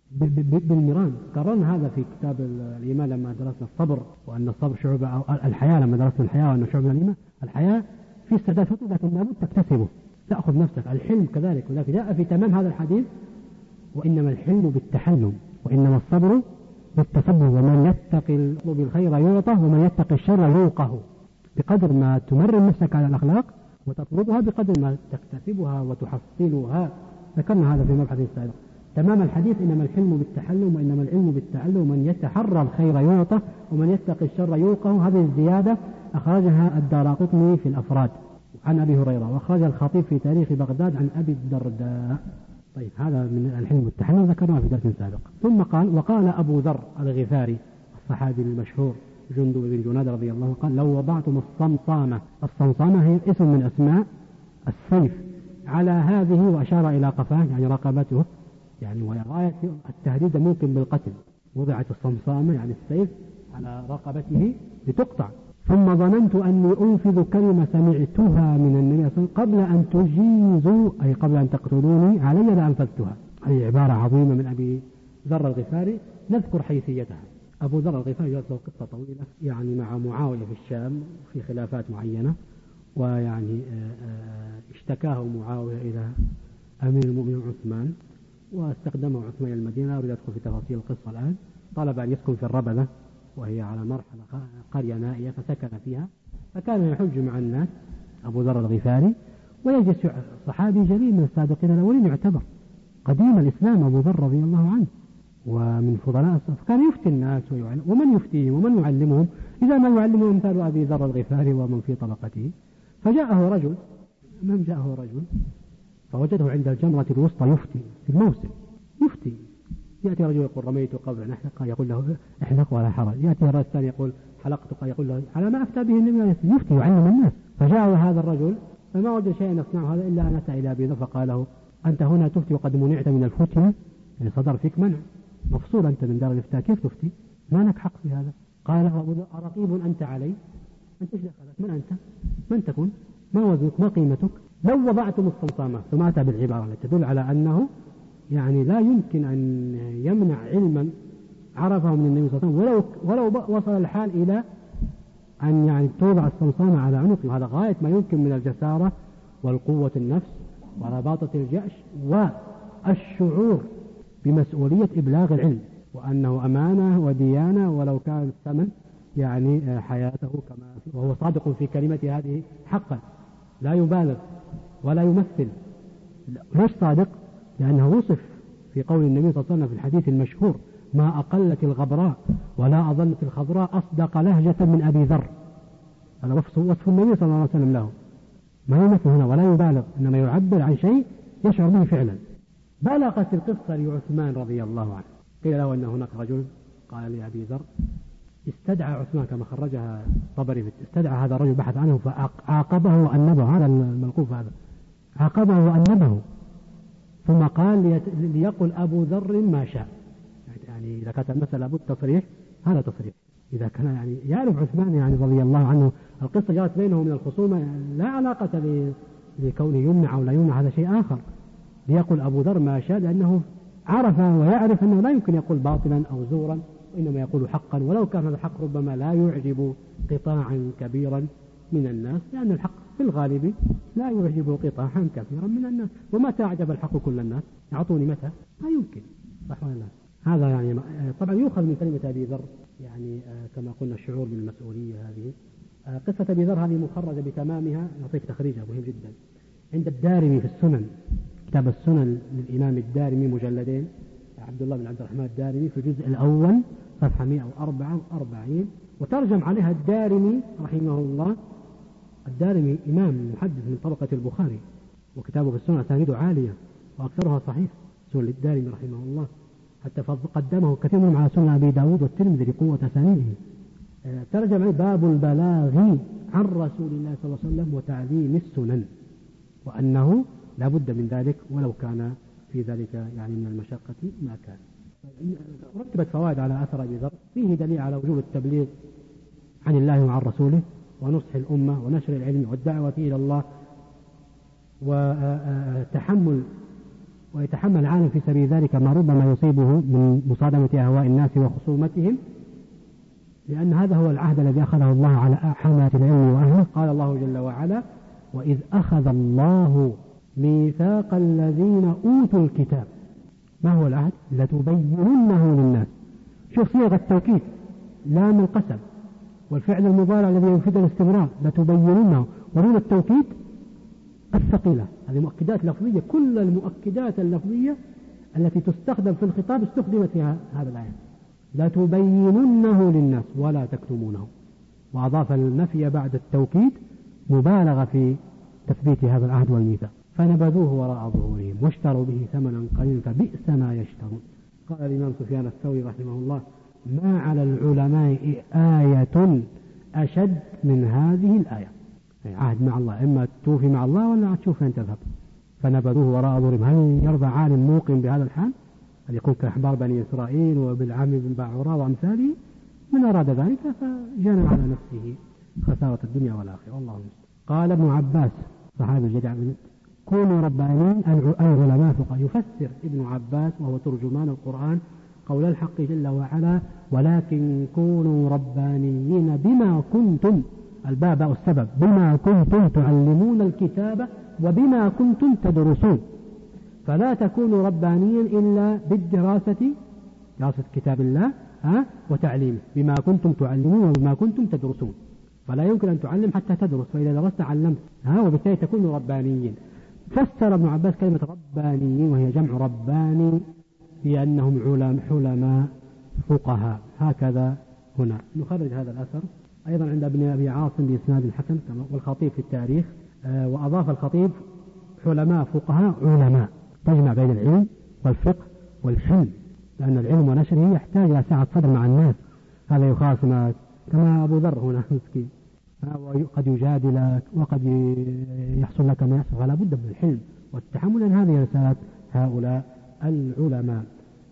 بالمران. قررنا هذا في كتاب الإيمان لما درسنا الصبر، وأن الصبر شعبة، أو الحياة لما درسنا الحياة وأنه شعبة من الإيمان. الحياة في استعداد فطري لكن لا بد تكتسبه، تأخذ نفسك. الحلم كذلك، ولكن جاء في تمام هذا الحديث وإنما الحلم بالتحلم، وإنما الصبر بالتصبر، ومن يتقي بالخير يعطه ومن يتقي الشر يوقه. بقدر ما تمرن نفسك على الأخلاق وتطلبها بقدر ما تكتسبها وتحصلها. ذكرنا هذا في مبحث السابق. تمام الحديث إنما الحلم بالتحلم وإنما العلم بالتعلم، ومن يتحرى الخير يعطه ومن يتقي الشر يوقه. هذه الزيادة أخرجها الدارقطني في الأفراد عن أبي هريرة، وأخرج الخطيب في تاريخ بغداد عن أبي الدرداء. طيب هذا من الحلم والتحلم ذكرناه في درس سابق. ثم قال وقال أبو ذر الغفاري الصحابي المشهور جندب بن جنادة رضي الله عنه قال لو وضعتم الصمصامة، الصمصامة هي اسم من أسماء السيف، على هذه، وأشار إلى قفاه يعني رقبته، يعني وهي غاية التهديد ممكن بالقتل. وضعت الصمصامة يعني السيف على رقبته لتقطع. ثم ظننت أني أنفذ كلمة سمعتها من النبي صلى الله عليه وسلم قبل أن تجيزوا، أي قبل أن تقتلوني علي لأنفذتها. هذه عبارة عظيمة من أبي ذر الغفاري، نذكر حيثيتها. أبو ذر الغفاري له قصة طويلة يعني مع معاوية في الشام في خلافات معينة، ويعني اشتكاه معاوية إلى أمير المؤمنين عثمان، واستخدمه عثمان المدينة. أريد أدخل في تفاصيل القصة الآن. طلب أن يسكن في الربذة، وهي على مرحلة قرية نائية، فسكن فيها، فكان يحج مع الناس أبو ذر الغفاري، ويجلس صحابي جليل من السابقين الأولين، يعتبر قديم الإسلام أبو ذر رضي الله عنه ومن فضلاء الصف، كان يفتي الناس ويعلم، ومن يفتيهم ومن يعلمهم إذا ما يعلمهم أمثال أبي ذر الغفاري ومن في طبقته. فجاءه رجل، من جاءه رجل فوجده عند الجمرة الوسطى يفتي في الموسم، يفتي. يأتي رجل يقول رميت قبل أن أحلق، يقول له احلق ولا حرج. يأتي الرجل الثاني يقول حلقت، يقول له على ما أفتى به النبي، يفتي يعلم الناس. فجاء هذا الرجل فما وجد شيئا يصنع هذا إلا أن أتى إلى أبي ذر فقال له أنت هنا تفتي وقد منعت من الفتية، يعني صدر فيك منع، مفصول أنت من دار الإفتاء، كيف تفتي؟ ما لك حق في هذا. قال أبو ذر أرقيب أنت علي؟ أنت إيش دخلك؟ من أنت؟ من تكون؟ ما وزنك؟ ما قيمتك؟ لو وضعتم الصمصامة. ثم أتى بالعبارة التي تدل على أنه يعني لا يمكن أن يمنع علما عرفه من النبي صلى الله عليه وسلم، ولو ولو وصل الحال إلى أن يعني توضع الصمصامة على عنقه. هذا غاية ما يمكن من الجسارة والقوة النفس ورباطة الجأش والشعور بمسؤولية إبلاغ العلم، وأنه أمانة وديانة، ولو كان الثمن يعني حياته كما وهو صادق في كلمة هذه حقا، لا يبالغ ولا يمثل. ليش صادق؟ لأنه وصف في قول النبي صلى الله عليه وسلم في الحديث المشهور ما أقلت الغبراء ولا أظلت الخضراء أصدق لهجة من أبي ذر. هذا وصف النبي صلى الله عليه وسلم له، ما يمثل هنا ولا يبالغ، إنما يعبر عن شيء يشعر به فعلا. بلغت القصة لعثمان رضي الله عنه، قيل له أن هناك رجل قال لأبي ذر استدعى عثمان كما خرجها طبري، استدعى هذا الرجل بحث عنه فعاقبه وأنبه، هذا الملقوف هذا عاقبه وأنبه، ثم قال ليقل أبو ذر ما شاء. يعني إذا كانت المسألة أبو التصريح هذا تصريح، إذا كان يعني يعرف عثمان يعني رضي الله عنه القصة جاءت بينه من الخصومة يعني لا علاقة لكونه يمنع أو لا يمنع، هذا شيء آخر. ليقل أبو ذر ما شاء لأنه عرف ويعرف أنه لا يمكن يقول باطلا أو زورا، وإنما يقول حقا، ولو كان هذا الحق ربما لا يعجب قطاعا كبيرا من الناس، لأن الحق في الغالب لا يعجب قطاعا كثيرا من الناس. ومتى أعجب الحق كل الناس؟ أعطوني متى؟ ما يمكن، صح ولا لا؟ هذا يعني طبعا يؤخذ من كلمة أبي ذر، يعني كما قلنا الشعور بالمسؤولية. هذه قصة أبي ذر هذه مخرجة بتمامها، نعطيك تخريجها مهم جدا، عند الدارمي في السنن، كتاب السنن للإمام الدارمي مجلدين، عبد الله بن عبد الرحمن الدارمي، في الجزء الأول صفحة مئة وأربعة وأربعين، وترجم عليها الدارمي رحمه الله. الدارمي إمام محدث من طبقة البخاري، وكتابه في السنن أسانيده عالية وأكثرها صحيح، سنن الدارمي رحمه الله، حتى قدمه كثير منهم على سنن أبي داود والترمذي لقوة أسانيده. ترجم عليه باب البلاغ عن رسول الله صلى الله عليه وسلم وتعليم السنن، وأنه لا بد من ذلك ولو كان في ذلك يعني من المشقة ما كان. رتبت فوائد على أثر أبي ذر، فيه دليل على وجوب التبليغ عن الله وعن رسوله ونصح الأمة ونشر العلم والدعوة إلى الله، وتحمل ويتحمل العالم في سبيل ذلك ما ربما يصيبه من مصادمة أهواء الناس وخصومتهم، لأن هذا هو العهد الذي أخذه الله على حماة العلم وأهله. قال الله جل وعلا: وإذ أخذ الله ميثاق الذين أوتوا الكتاب. ما هو العهد؟ لتبيننه للناس. شوف صيغة التوكيد، لام القسم، والفعل المضارع الذي يفيد الاستمرار، لتبيننه، ودون التوكيد الثقيلة. هذه مؤكدات لفظية، كل المؤكدات اللفظية التي تستخدم في الخطاب استخدمت في هذا الآية. لتبيننه للناس ولا تكتمونه، وأضاف النفي بعد التوكيد مبالغة في تثبيت هذا العهد والميثاق. فنبذوه وراء ظهورهم واشتروا به ثمنا قليلا فبئس ما يشترون. قال الإمام سفيان الثوري رحمه الله: ما على العلماء آية أشد من هذه الآية. عهد مع الله، إما توفي مع الله ولا تشوف فين تذهب. فنبذوه وراء ظهورهم. هل يرضى عالم موقن بهذا الحال أن يكون كأحبار بني إسرائيل وبالعم بن باعوراء وأمثاله؟ من أراد ذلك فجنى على نفسه خسارة الدنيا والآخرة، والله المستعان. قال ابن عباس صحابي الجدع: كونوا ربانيين العلماء فقهاء. يفسر ابن عباس وهو ترجمان القرآن قول الحق جل وعلا: ولكن كونوا ربانيين بما كنتم، الباب أو السبب، بما كنتم تعلمون الكتاب وبما كنتم تدرسون. فلا تكونوا ربانيين إلا بالدراسة، دراسة كتاب الله ها وتعليمه، بما كنتم تعلمون وبما كنتم تدرسون. فلا يمكن أن تعلم حتى تدرس، فإذا درست علمت ها وبالتالي تكونوا ربانيين. فسر ابن عباس كلمة ربانيين وهي جمع رباني بأنهم حلماء فقهاء. هكذا هنا نخرج هذا الأثر أيضا عند ابن أبي عاصم بإسناد حسن، والخطيب في التاريخ. وأضاف الخطيب حلماء فقهاء علماء، تجمع بين العلم والفقه والحلم، لأن العلم ونشره يحتاج إلى سعة صدر مع الناس. هذا يخاصمك كما أبو ذر هنا مسكين، وقد يجادلك وقد يحصل لك ما يحصل، فلا بد من الحلم والتحمل، لأن هذه رسالة هؤلاء العلماء.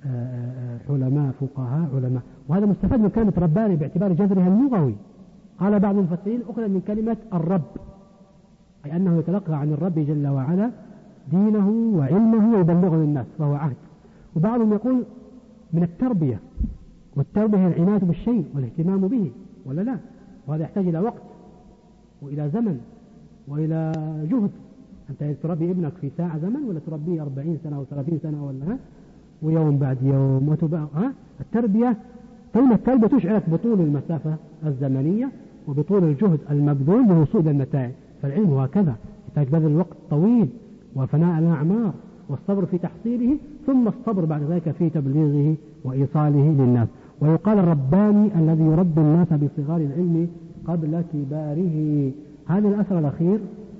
حلماء فقهاء علماء. وهذا مستفاد من كلمة رباني باعتبار جذرها اللغوي. قال بعض المفسرين: أخذ من كلمة الرب، أي أنه يتلقى عن الرب جل وعلا دينه وعلمه ويبلغه للناس، فهو عهد. وبعضهم يقول من التربية، والتربية هي العناية بالشيء والاهتمام به، ولا لا؟ وهذا يحتاج إلى وقت وإلى زمن وإلى جهد. أنت تربي ابنك في ساعة زمن، ولا تربيه أربعين سنة أو ثلاثين سنة، ولا ها؟ ويوم بعد يوم وتبع ها؟ التربية، كلمة التربية تشعرك بطول المسافة الزمنية وبطول الجهد المبذول للوصول إلى النتائج. فالعلم هكذا يحتاج بذل وقت طويل وفناء الأعمار والصبر في تحصيله، ثم الصبر بعد ذلك في تبليغه وإيصاله للناس. ويقال الرباني الذي يربي الناس بصغار العلم قبل كباره. هذا الأثر الأخير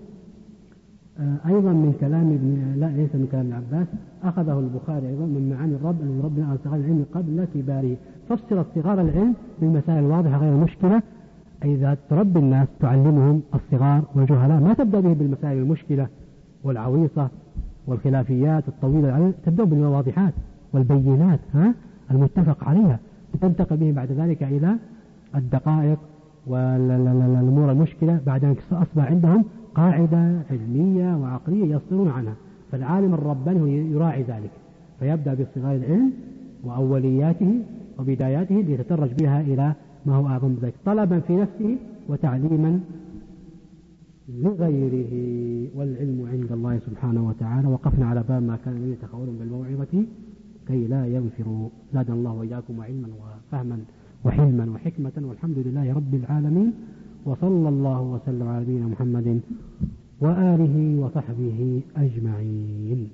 أيضا من كلام ابن لا ليس من كلام ابن عباس، أخذه البخاري أيضا من معاني الرب الذي يربي على صغار العلم قبل كباره. فسر صغار العلم بالمسائل الواضحة غير المشكلة، أي إذا تربي الناس تعلمهم الصغار والجهلاء، ما تبدأ به بالمسائل المشكلة والعويصة والخلافيات الطويلة، تبدأ بالواضحات والبينات ها المتفق عليها، تنتقل به بعد ذلك إلى الدقائق والأمور المشكلة. بعد أن أصبح عندهم قاعدة علمية وعقلية يصدرون عنها. فالعالم الرباني يراعي ذلك، فيبدأ بصغار العلم وأولياته وبداياته ليتدرج بها إلى ما هو أعظم ذلك، طلبا في نفسه وتعليما لغيره، والعلم عند الله سبحانه وتعالى. وقفنا على باب ما كان يتخولون بالموعظة كي لا ينفروا. زادنا الله وإياكم علما وفهما وحلما وحكمة، والحمد لله رب العالمين، وصلى الله وسلم على نبينا محمد وآله وصحبه أجمعين.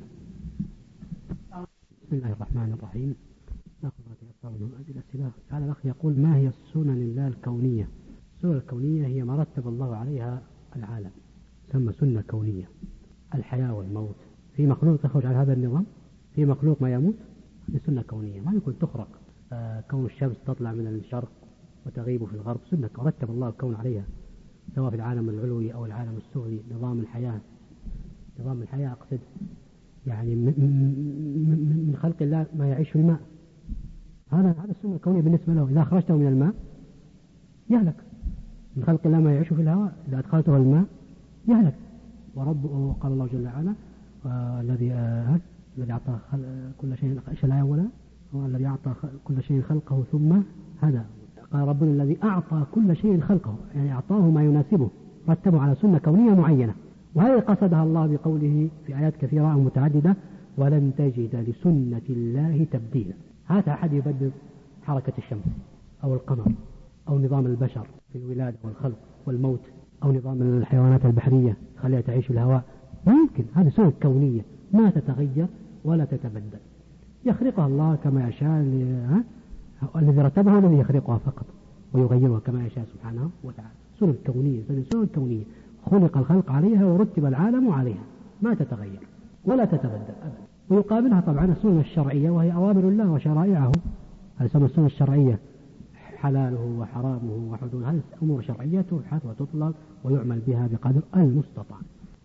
بسم الله الرحمن الرحيم. نأخذ من أجل الأسئلة. هذا الأخ يقول: ما هي السنن الله الكونية؟ السنن الكونية هي ما رتب الله عليها العالم، تسمى سنة كونية. الحياة والموت، في مخلوق يخرج على هذا النظام، في مخلوق ما يموت، هذه سنة كونية ما يكون تخرق. آه كون الشمس تطلع من الشرق وتغيب في الغرب، سنة رتب الله الكون عليها، سواء في العالم العلوي أو العالم السفلي. نظام الحياة، نظام الحياة أقصد يعني من خلق الله ما يعيش في الماء، هذا هذا السنة الكونية بالنسبة له. إذا أخرجته من الماء يهلك. من خلق الله ما يعيش في الهواء، إذا أدخلته الماء يهلك. ورب قال الله جل وعلا: الذي آه الذي أعطى كل شيء، إيش الآية أولا؟ هو الذي أعطى كل شيء خلقه ثم هدى. قال ربنا: الذي أعطى كل شيء خلقه، يعني أعطاه ما يناسبه، رتبه على سنة كونية معينة. وهذه قصدها الله بقوله في آيات كثيرة ومتعددة: ولن تجد لسنة الله تبديلا. هذا أحد يبدل حركة الشمس أو القمر أو نظام البشر في الولادة والخلق والموت، أو نظام الحيوانات البحرية خليها تعيش في الهواء، ما يمكن. هذه سنة كونية ما تتغير ولا تتبدل، يخرقها الله كما يشاء. الذي رتبها الذي يخرقها فقط ويغيرها كما يشاء سبحانه وتعالى. سنة كونية، سنة كونية خلق الخلق عليها ورتب العالم عليها، ما تتغير ولا تتبدل أبدا. ويقابلها طبعا السنة الشرعية، وهي أوامر الله وشرائعه. هذه سنة السنة الشرعية، حلاله وحرامه وحدوده، هذه أمور شرعية تبحث وتطلب ويعمل بها بقدر المستطاع.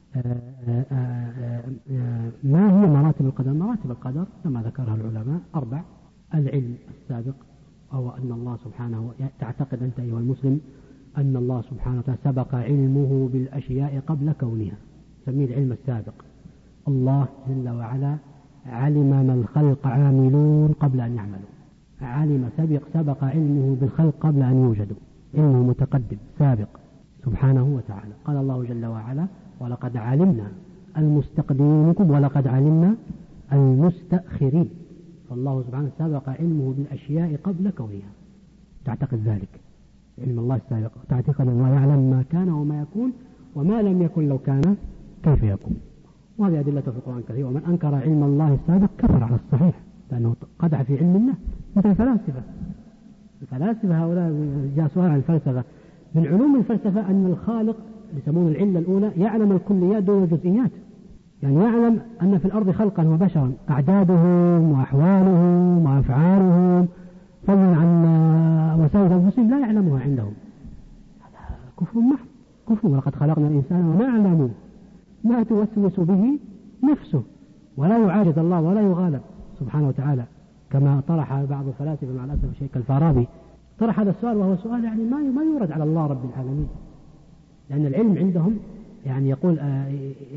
ما هي مراتب القدر؟ مراتب القدر كما ذكرها العلماء أربع: العلم السابق، أو أن الله سبحانه، تعتقد أنت أيها المسلم أن الله سبحانه وتعالى سبق علمه بالأشياء قبل كونها، سميه العلم السابق. الله جل وعلا علم ما الخلق عاملون قبل أن يعملوا، علم سبق سبق علمه بالخلق قبل أن يوجدوا، علمه متقدم سابق سبحانه وتعالى. قال الله جل وعلا: ولقد علمنا المستقدمين منكم ولقد علمنا المستأخرين. فالله سبحانه سبق علمه بالأشياء قبل كونها، تعتقد ذلك علم الله السابق، تعتقد أن الله يعلم ما كان وما يكون وما لم يكن لو كان كيف يكون. وهذه أدلة في القرآن كثيرة. ومن أنكر علم الله السابق كفر على الصحيح، لأنه قدح في علم الله. مثل الفلاسفة، الفلاسفة هؤلاء جاء سؤال عن الفلسفة. من علوم الفلسفة أن الخالق يسمون العلة الأولى يعلم الكليات دون الجزئيات، يعني يعلم أن في الأرض خلقا وبشرا، أعدادهم وأحوالهم وأفعالهم، فضلا عن وسائل أنفسهم لا يعلمها عندهم. هذا كفر محض، كفر. ولقد خلقنا الإنسان ونعلم ما توسوس به نفسه، ولا يعاجز الله ولا يغالب سبحانه وتعالى، كما طرح بعض الفلاسفة مع الأسف الشيخ الفارابي طرح هذا السؤال، وهو سؤال يعني ما ما يورد على الله رب العالمين، لأن العلم عندهم يعني يقول آه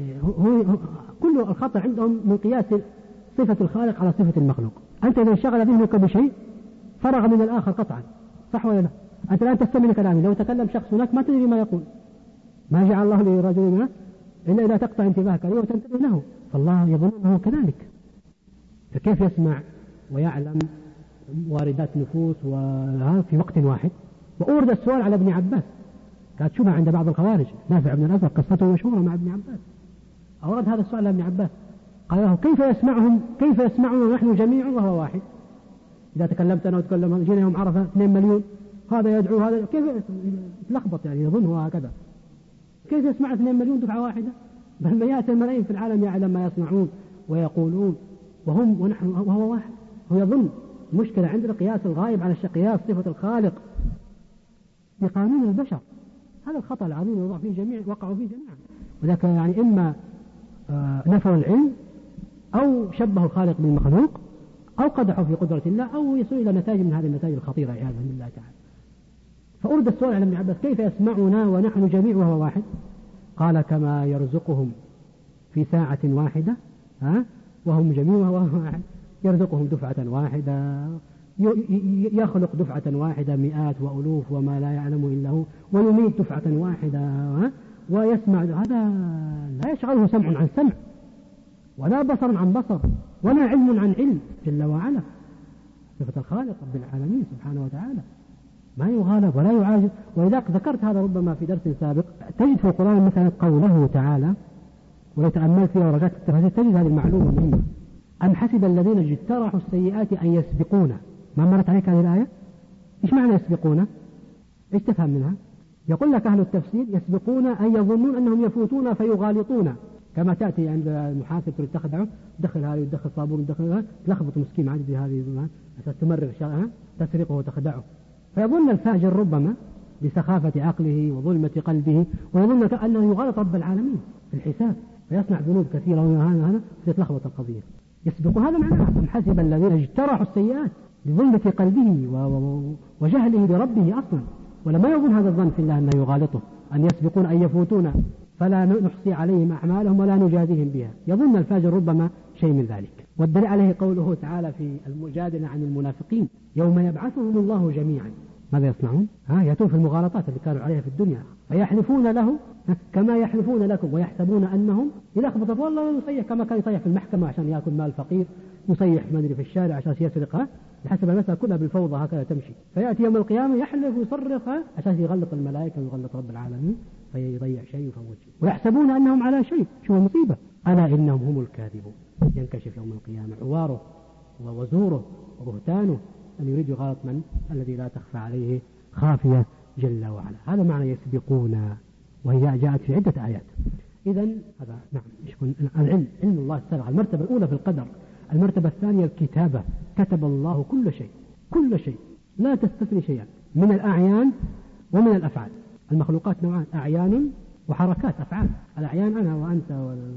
هو كل الخطأ عندهم من قياس صفة الخالق على صفة المخلوق. أنت إذا انشغل ذهنك بشيء فرغ من الآخر قطعا، صح ولا لا؟ أنت الآن تستمع لكلامي، لو تكلم شخص هناك ما تدري ما يقول. ما جعل الله لرجل ما إلا إذا تقطع انتباهك له وتنتبه له، فالله يظن أنه كذلك. فكيف يسمع ويعلم واردات نفوس وهذا في وقت واحد؟ وأورد السؤال على ابن عباس، كانت شبهة عند بعض الخوارج، نافع بن الأزرق قصته مشهورة مع ابن عباس، أورد هذا السؤال على ابن عباس، قال له: كيف يسمعهم كيف يسمعون ونحن جميع وهو واحد؟ إذا تكلمت أنا وتكلم جينا يوم عرفة اثنين مليون، هذا يدعو هذا، كيف يتلخبط يعني يظنه هكذا؟ كيف يسمع اثنين مليون دفعة واحدة؟ بل مئات الملايين في العالم يعلم ما يصنعون ويقولون وهم ونحن وهو واحد. هو يظن. المشكلة عندنا قياس الغائب على قياس صفة الخالق بقانون البشر. هذا الخطأ العظيم وقع فيه جميع وقعوا فيه جميعا. وذاك يعني إما نفوا العلم أو شبهوا الخالق بالمخلوق أو قدحوا في قدرة الله أو يصلوا إلى نتائج من هذه النتائج الخطيرة عياذا بالله تعالى. فأرد السؤال على ابن عباس: كيف يسمعنا ونحن جميع وهو واحد؟ قال: كما يرزقهم في ساعة واحدة ها وهم جميع وهو واحد، يرزقهم دفعة واحدة، يخلق دفعة واحدة مئات وألوف وما لا يعلم إلا هو، ويميت دفعة واحدة، ويسمع، هذا لا يشغله سمع عن سمع، ولا بصر عن بصر، ولا علم عن علم، جل وعلا صفة الخالق رب العالمين سبحانه وتعالى، ما يغالب ولا يعاجز. ولذلك ذكرت هذا ربما في درس سابق. تجد في القرآن مثلا قوله تعالى، ولو تأملت فيها ورجعت في التفاسير تجد هذه المعلومة مهمة: أم حسب الذين اجترحوا السيئات أن يسبقونا. ما مرت عليك هذه الآية؟ إيش معنى يسبقونا؟ إيش تفهم منها؟ يقول لك أهل التفسير: يسبقون أن يظنون أنهم يفوتون فيغالطون، كما تأتي عند المحاسب تخدعه، دخل هذه ودخل صابون ودخل هذا، تلخبط مسكين عاد بهذه عشان تمرر شرعها، تسرقه وتخدعه. فيظن الفاجر ربما بسخافة عقله وظلمة قلبه ويظن أنه يغالط رب العالمين في الحساب، فيصنع ذنوب كثيرة وهذا هذا فتتلخبط القضية. يسبق هذا معناه أم حسب الذين اجترحوا السيئات لظلمة قلبه وجهله بربه أصلا، ولما يظن هذا الظن في الله أنه يغالطه، أن يسبقون أن يفوتون فلا نحصي عليهم أعمالهم ولا نجازيهم بها. يظن الفاجر ربما شيء من ذلك. والدليل عليه قوله تعالى في المجادلة عن المنافقين: يوم يبعثهم الله جميعا. ماذا يصنعون؟ ها يأتون في المغالطات اللي كانوا عليها في الدنيا، فيحلفون له كما يحلفون لكم ويحسبون أنهم يلخبط. والله يصيح كما كان يصيح في المحكمة عشان يأكل مال فقير، يصيح ما أدري في الشارع عشان يسرقها، بحسب المسألة كلها بالفوضى هكذا تمشي. فيأتي يوم القيامة يحلف ويصرخها عشان يغلط الملائكة ويغلط رب العالمين، فيضيع شيء ويفوت شيء، ويحسبون أنهم على شيء. شو المصيبة؟ ألا إنهم هم الكاذبون. ينكشف يوم القيامة عواره ووزوره وبهتانه، أن يريد يغالط من الذي لا تخفى عليه خافية جل وعلا. هذا معنى يسبقون، وهي جاءت في عدة آيات. إذن هذا نعم العلم، علم الله السابق، المرتبة الأولى في القدر. المرتبة الثانية الكتابة، كتب الله كل شيء، كل شيء لا تستثني شيئا من الأعيان ومن الأفعال. المخلوقات نوعان: أعيان وحركات أفعال. الأعيان أنا وأنت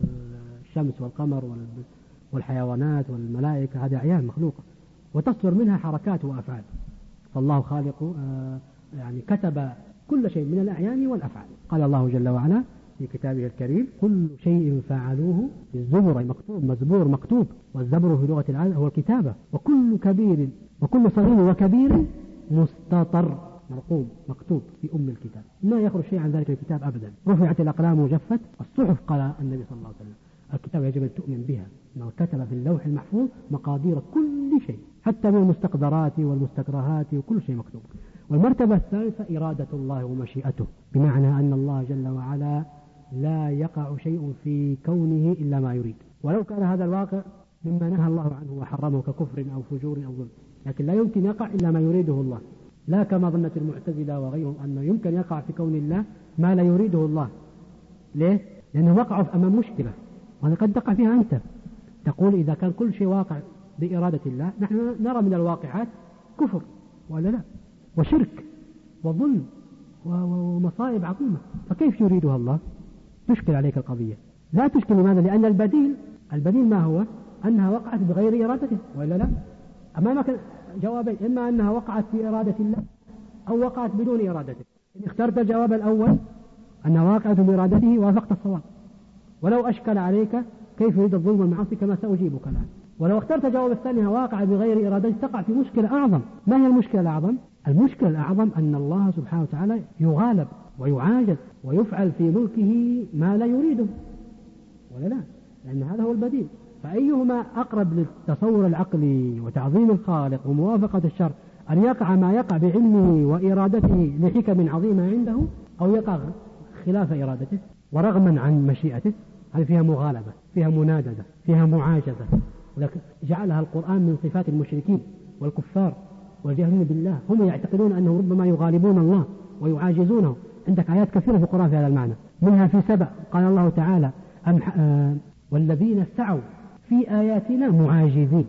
والشمس والقمر والحيوانات والملائكة، هذه أعيان مخلوقة، وتصدر منها حركات وأفعال. فالله خالق يعني كتب كل شيء من الأعيان والأفعال. قال الله جل وعلا في كتابه الكريم: كل شيء فعلوه في الزبر، مكتوب، مزبور، مكتوب. والزبر في لغة العرب هو الكتابة. وكل كبير وكل صغير وكبير مستطر، مرقوم، مكتوب في أم الكتاب، ما يخرج شيء عن ذلك الكتاب أبدا. رفعت الأقلام وجفت الصحف. قال النبي صلى الله عليه وسلم: الكتاب يجب أن تؤمن بها، أنه كتب في اللوح المحفوظ مقادير كل شيء، حتى من المستقدرات والمستكرهات وكل شيء مكتوب. والمرتبة الثالثة إرادة الله ومشيئته، بمعنى أن الله جل وعلا لا يقع شيء في كونه إلا ما يريد، ولو كان هذا الواقع مما نهى الله عنه وحرمه ككفر أو فجور أو ظلم، لكن لا يمكن يقع إلا ما يريده الله، لا كما ظنت المعتزلة وغيرهم أنه يمكن يقع في كون الله ما لا يريده الله. ليه؟ لأنه وقعوا أمام مشكلة، وهذا قد تقع فيها أنت. تقول إذا كان كل شيء واقع بإرادة الله، نحن نرى من الواقعات كفر ولا لا، وشرك وظلم ومصائب عظيمة، فكيف يريدها الله؟ تشكل عليك القضية. لا تشكل. لماذا؟ لأن البديل البديل ما هو؟ أنها وقعت بغير إرادته ولا لا. أمامك جوابين: إما أنها وقعت بإرادة الله أو وقعت بدون إرادته. إن اخترت الجواب الأول أنها وقعت بإرادته وافقت الصواب، ولو أشكل عليك كيف يريد الظلم والمعاصي كما سأجيبك الآن. ولو اخترت الجواب الثاني واقع بغير إرادته تقع في مشكلة أعظم. ما هي المشكلة الأعظم؟ المشكلة الأعظم أن الله سبحانه وتعالى يغالب ويعاجز ويفعل في ملكه ما لا يريده ولا لا، لأن هذا هو البديل. فأيهما أقرب للتصور العقلي وتعظيم الخالق وموافقة الشر؟ أن يقع ما يقع بعلمه وإرادته لحكم عظيمة عنده، أو يقع خلاف إرادته ورغما عن مشيئته. هذه فيها مغالبة، فيها مناددة، فيها معاجزة. ولكن جعلها القرآن من صفات المشركين والكفار والجاهلين بالله، هم يعتقدون أنه ربما يغالبون الله ويعاجزونه. عندك آيات كثيرة في القرآن في هذا المعنى، منها في سبأ قال الله تعالى: أم آه والذين سعوا في آياتنا معاجزين.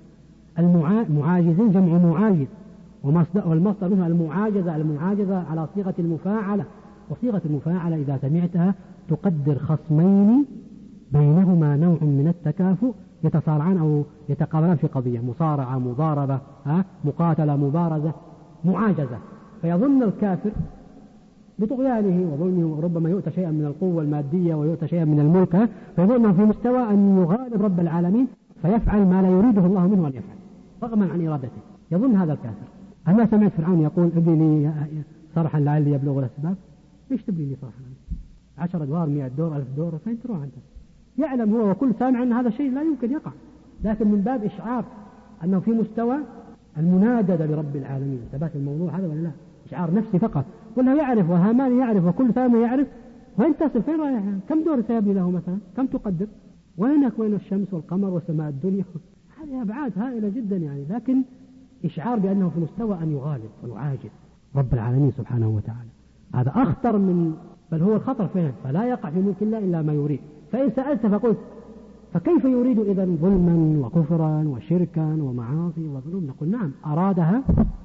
المعاجزين جمع معاجز، والمصدر منها المعاجزة. المعاجزة على صيغة المفاعلة، وصيغة المفاعلة إذا سمعتها تقدر خصمين بينهما نوع من التكافؤ يتصارعان أو يتقابلان في قضية، مصارعة، مضاربة، ها مقاتلة، مبارزة، معاجزة. فيظن الكافر بطغيانه وظلمه وربما يؤتى شيئا من القوة المادية ويؤتى شيئا من الملك، فيظن في مستوى أن يغالب رب العالمين فيفعل ما لا يريده الله منه أن يفعل رغما عن إرادته. يظن هذا الكافر. أما سمعت فرعون يقول: ابني لي صرحا لعلي يبلغ الأسباب. ليش تبني لي صرحا؟ عشر أدوار مئة دور ألف دور فين تروح أنت؟ يعلم هو وكل سامع أن هذا الشيء لا يمكن يقع، لكن من باب إشعار أنه في مستوى المنادى لرب العالمين. ثبات الموضوع هذا ولا لا؟ إشعار نفسي فقط، ولا يعرف وهامان يعرف وكل سامع يعرف. وين تصل؟ فين رايح؟ كم دور سيبني له مثلا؟ كم تقدر؟ وينك وين الشمس والقمر وسماء الدنيا؟ هذه أبعاد هائلة جدا يعني، لكن إشعار بأنه في مستوى أن يغالب ويعاجل رب العالمين سبحانه وتعالى. هذا أخطر من، بل هو الخطر فهم، فلا يقع في ملك الله إلا ما يريد. فإن سألت فقلت فكيف يريد إذا ظلما وكفرا وشركا ومعاصي وظلم؟ نقول نعم أرادها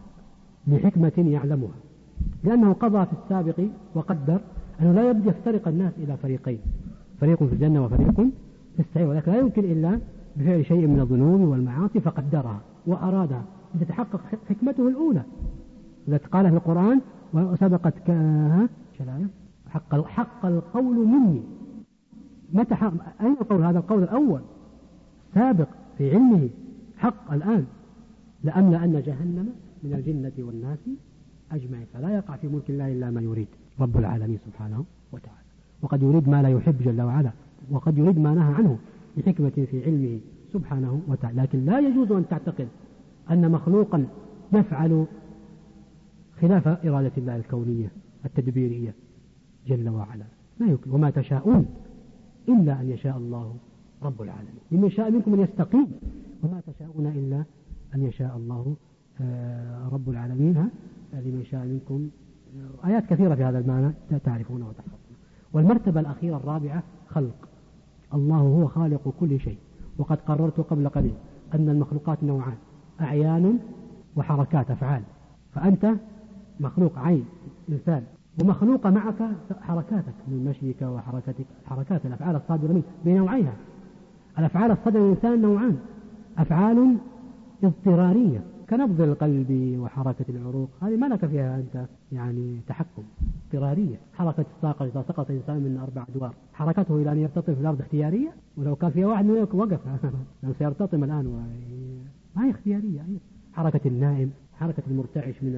لحكمة يعلمها، لأنه قضى في السابق وقدر أنه لا يبدأ يفترق الناس إلى فريقين، فريق في الجنة وفريق في السعير، ولكن لا يمكن إلا بفعل شيء من الذنوب والمعاصي فقدرها وأرادها لتتحقق حكمته الأولى التي قال في القرآن وسبقت كها حق, حق القول مني. متى حق؟ أين القول؟ هذا القول الأول سابق في علمه، حق الآن. لأملأن جهنم من الجنة والناس أجمعين. فلا يقع في ملك الله إلا ما يريد رب العالمين سبحانه وتعالى، وقد يريد ما لا يحب جل وعلا، وقد يريد ما نهى عنه بحكمة في علمه سبحانه وتعالى. لكن لا يجوز أن تعتقد أن مخلوقا يفعل خلاف إرادة الله الكونية التدبيرية جل وعلا، لا يمكن. وما تشاءون إلا أن يشاء الله رب العالمين. لمن شاء منكم أن يستقيم، وما تشاءون إلا أن يشاء الله رب العالمين. لمن شاء منكم آيات كثيرة في هذا المعنى تعرفون وتحفظون. والمرتبة الأخيرة الرابعة خلق. الله هو خالق كل شيء، وقد قررت قبل قليل أن المخلوقات نوعان، أعيان وحركات أفعال. فأنت مخلوق عين إنسان، ومخلوق معك حركاتك من مشيك وحركتك، حركات الأفعال الصادرة منك بنوعيها. الأفعال الصادرة من الإنسان نوعان، أفعال اضطرارية كنبض القلب وحركة العروق، هذه ما لك فيها أنت يعني تحكم، اضطرارية. حركة الساقة إذا سقط إنسان من أربع أدوار حركته إلى أن يرتطم في الأرض اختيارية، ولو كان فيها واحد منك وقف لأنه سيرتطم الآن و... ما هي اختيارية. حركة النائم، حركة المرتعش من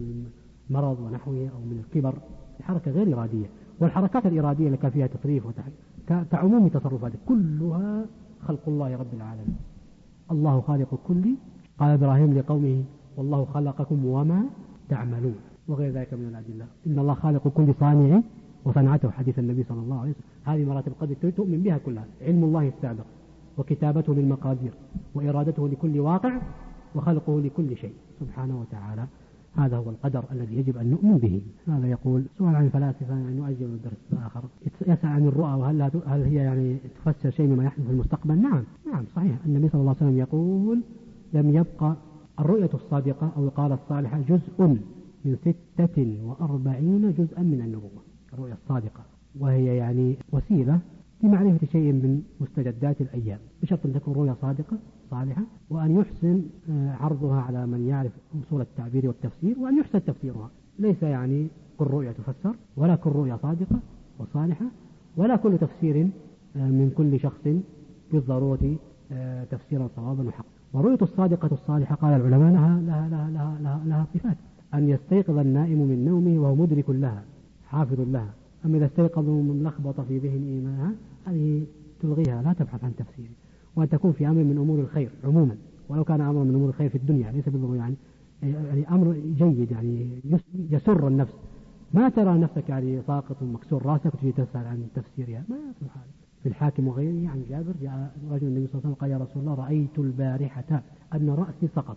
المرض ونحوه أو من الكبر، حركة غير إرادية. والحركات الإرادية اللي كان فيها تصريف وتحريك كعموم تصرفات كلها خلق الله رب العالمين. الله خالق كل، قال إبراهيم لقومه والله خلقكم وما تعملون، وغير ذلك من الأدلة. إن الله خالق كل صانع وصنعته، حديث النبي صلى الله عليه وسلم. هذه مراتب القدر تؤمن بها كلها، علم الله السابق وكتابته للمقادير وإرادته لكل واقع وخلقه لكل شيء سبحانه وتعالى. هذا هو القدر الذي يجب أن نؤمن به. هذا يقول سؤال عن الفلاسفة، يعني نؤجل الدرس الآخر. يسأل عن الرؤى وهل هل هي يعني تفسر شيء مما يحدث في المستقبل؟ نعم نعم صحيح. النبي صلى الله عليه وسلم يقول لم يبقى الرؤية الصادقة أو القالة الصالحة جزء من ستة وأربعين جزءا من النبوة. الرؤية الصادقة وهي يعني وسيلة لمعرفة شيء من مستجدات الأيام، بشرط أن تكون رؤية صادقة صالحة، وأن يحسن عرضها على من يعرف أصول التعبير والتفسير، وأن يحسن تفسيرها. ليس يعني كل رؤية تفسر، ولا كل رؤية صادقة وصالحة، ولا كل تفسير من كل شخص بالضرورة تفسيرا صوابا وحقا. والرؤية الصادقة الصالحة قال العلماء لها, لها, لها, لها, لها, لها صفات: أن يستيقظ النائم من نومه وهو مدرك لها حافظ لها. أما إذا استيقظ ملخبط في ذهن إيمانها هذه تلغيها، لا تبحث عن تفسيره. وأن تكون في أمر من أمور الخير عموما، ولو كان أمر من أمور الخير في الدنيا، ليس بالضرورة يعني, يعني أمر جيد يعني يسر النفس. ما ترى نفسك يعني ساقط ومكسور راسك وتجي تسأل عن تفسيرها، ما يصلح هذا. في الحاكم وغيره عن جابر جاء رجل النبي صلى الله عليه وسلم قال: يا رسول الله رأيت البارحة أن رأسي سقط،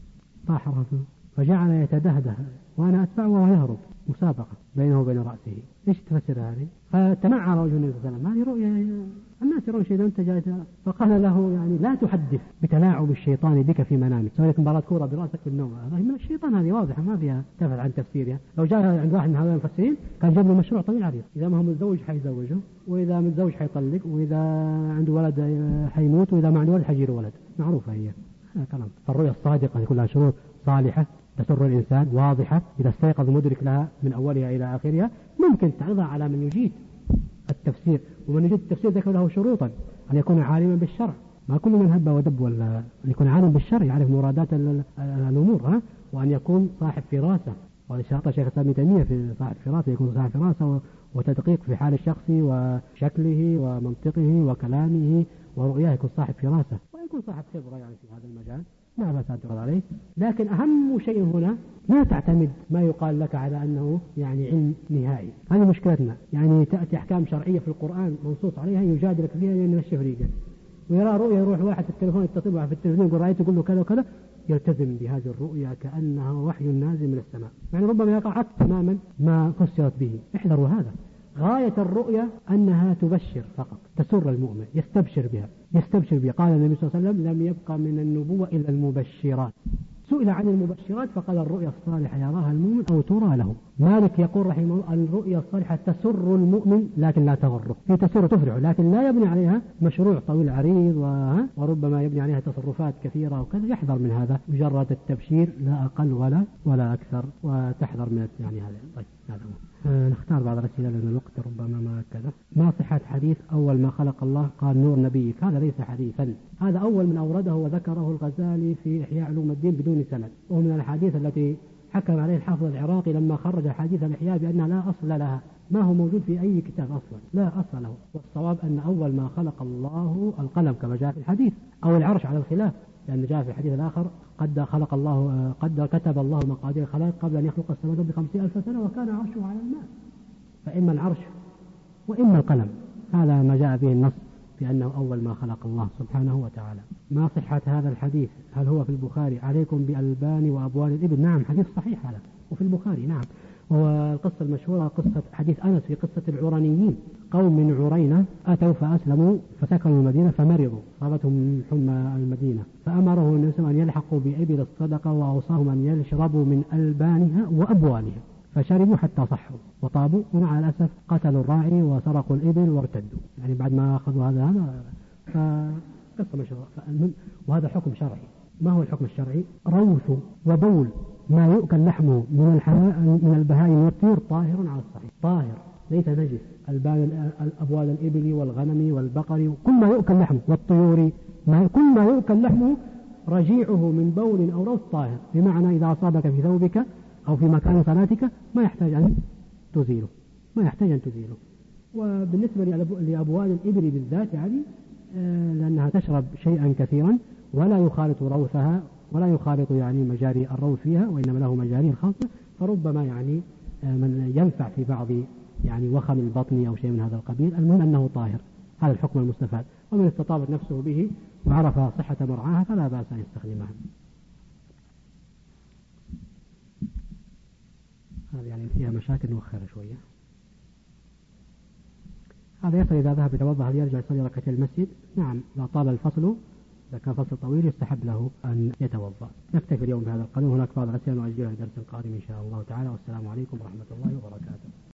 طاح رأسه، فجعل يتدهده وأنا أتبعه وهو يهرب، مسابقة بينه وبين رأسه. إيش تفسر هذه؟ فتنعر رجل النبي صلى الله عليه وسلم: هذه رؤيا الناس يرون شيء أنت جاي. فقال له: يعني لا تحدث بتلاعب الشيطان بك في منامك، سوي لك مباراة كورة برأسك في النوم، هذه من الشيطان، هذه واضحة ما فيها تفعل عن تفسيرها. لو جاء عند واحد من هؤلاء المفسرين كان جاب له مشروع طويل عريض، إذا ما هو متزوج حيزوجه، وإذا متزوج حيطلق، وإذا عنده ولد حيموت، وإذا ما عنده ولد حيجيله ولد، معروفة هي هذا كلام. فالرؤيا الصادقة كلها شروط صالحة تسر الإنسان، واضحة، إذا استيقظ مدرك لها من أولها إلى آخرها. ممكن تعرضها على من يجيد التفسير، ومن يجيد التفسير ذكر له شروطا: أن يكون عالما بالشرع، ما كل من هب ودب، ولا أن يكون عالم بالشرع يعرف مرادات الأمور، ها، وأن يكون صاحب فراسة، وهذا شرط شيخ الإسلام ابن تيمية في صاحب فراسة، يكون صاحب فراسة وتدقيق في حال الشخص وشكله ومنطقه وكلامه ورؤياه، يكون صاحب فراسة ويكون صاحب خبرة يعني في هذا المجال، لا بأس أن تقول عليه. لكن أهم شيء هنا لا تعتمد ما يقال لك على أنه يعني علم نهائي. هذه مشكلتنا، يعني تأتي أحكام شرعية في القرآن منصوص عليها يجادلك فيها لأنه الشفريقة، ويرى رؤية يروح واحد في التليفون يتصل واحد في التلفزيون يقول رأيت، يقول له كذا وكذا، يلتزم بهذه الرؤيا كأنها وحي نازل من السماء، يعني ربما يقع عكس تماما ما فسرت به. احذروا هذا. غاية الرؤيا أنها تبشر فقط، تسر المؤمن، يستبشر بها يستبشر بها. قال النبي صلى الله عليه وسلم: لم يبقى من النبوة إلا المبشرات. سئل عن المبشرات فقال: الرؤيا الصالحة يراها المؤمن أو ترى له. مالك يقول رحمه الله: الرؤيا الصالحة تسر المؤمن لكن لا تغره، هي تسر تفرع لكن لا يبني عليها مشروع طويل عريض، وربما يبني عليها تصرفات كثيرة وكذا. يحذر من هذا، مجرد التبشير لا أقل ولا ولا أكثر، وتحذر من يعني هذا. طيب هذا هو. آه نختار بعض الأسئلة لأن الوقت ربما ما كذا. ما صحة حديث أول ما خلق الله قال نور نبيك؟ هذا ليس حديثا، هذا أول من أورده وذكره الغزالي في إحياء علوم الدين بدون سند، ومن الحديث التي حكم عليه الحافظ العراقي لما خرج حديث الإحياء بأنها لا أصل لها، ما هو موجود في أي كتاب أصلا، لا أصل له. والصواب أن أول ما خلق الله القلم كما جاء في الحديث، أو العرش على الخلاف، لأن جاء في الحديث الآخر: قد خلق الله قد كتب الله مقادير الخلائق قبل أن يخلق السماوات بخمسين ألف سنة وكان عرشه على الماء. فإما العرش وإما القلم، هذا ما جاء به النص بأنه أول ما خلق الله سبحانه وتعالى. ما صحة هذا الحديث؟ هل هو في البخاري؟ عليكم بألبان وأبوال الإبل. نعم، حديث صحيح هذا وفي البخاري. نعم. والقصة المشهورة قصة حديث أنس في قصة العرانيين، قوم من عرينة أتوا فأسلموا فسكنوا المدينة فمرضوا، صابتهم حمى المدينة، فأمره النبي صلى الله عليه وسلم أن يلحقوا بإبل الصدقة، وأوصاهم أن يشربوا من ألبانها وأبوالها، فشربوا حتى صحوا وطابوا، ومع الأسف قتلوا الراعي وسرقوا الإبل وارتدوا، يعني بعد ما أخذوا هذا هذا فقصة مشهورة. وهذا حكم شرعي. ما هو الحكم الشرعي؟ روث وبول ما يؤكل لحمه من من البهائم والطيور طاهر على الصحيح، طاهر ليس نجس. أبوال الإبل والغنم والبقر كل ما يؤكل لحمه، والطيور ما كل ما يؤكل لحمه رجيعه من بول أو روث طاهر، بمعنى إذا أصابك في ثوبك أو في مكان صلاتك ما يحتاج أن تزيله، ما يحتاج أن تزيله. وبالنسبة لأبوال الإبل بالذات يعني لأنها تشرب شيئا كثيرا ولا يخالط روثها ولا يخالط يعني مجاري الروث فيها، وإنما له مجاري خاصة، فربما يعني من ينفع في بعض يعني وخم البطن أو شيء من هذا القبيل. المهم أنه طاهر، هذا الحكم المستفاد. ومن استطابت نفسه به وعرف صحة مرعاها فلا بأس أن يستخدمها. هذا يعني فيها مشاكل نوخرها شوية. هذا يصل إذا ذهب يتوضأ هل يرجع يصلي ركعتين المسجد؟ نعم، إذا طال الفصل، إذا كان فصل طويل يستحب له أن يتوضأ. نكتفي اليوم بهذا القدر، هناك بعض الأسئلة نؤجلها لدرس قادم إن شاء الله تعالى، والسلام عليكم ورحمة الله وبركاته.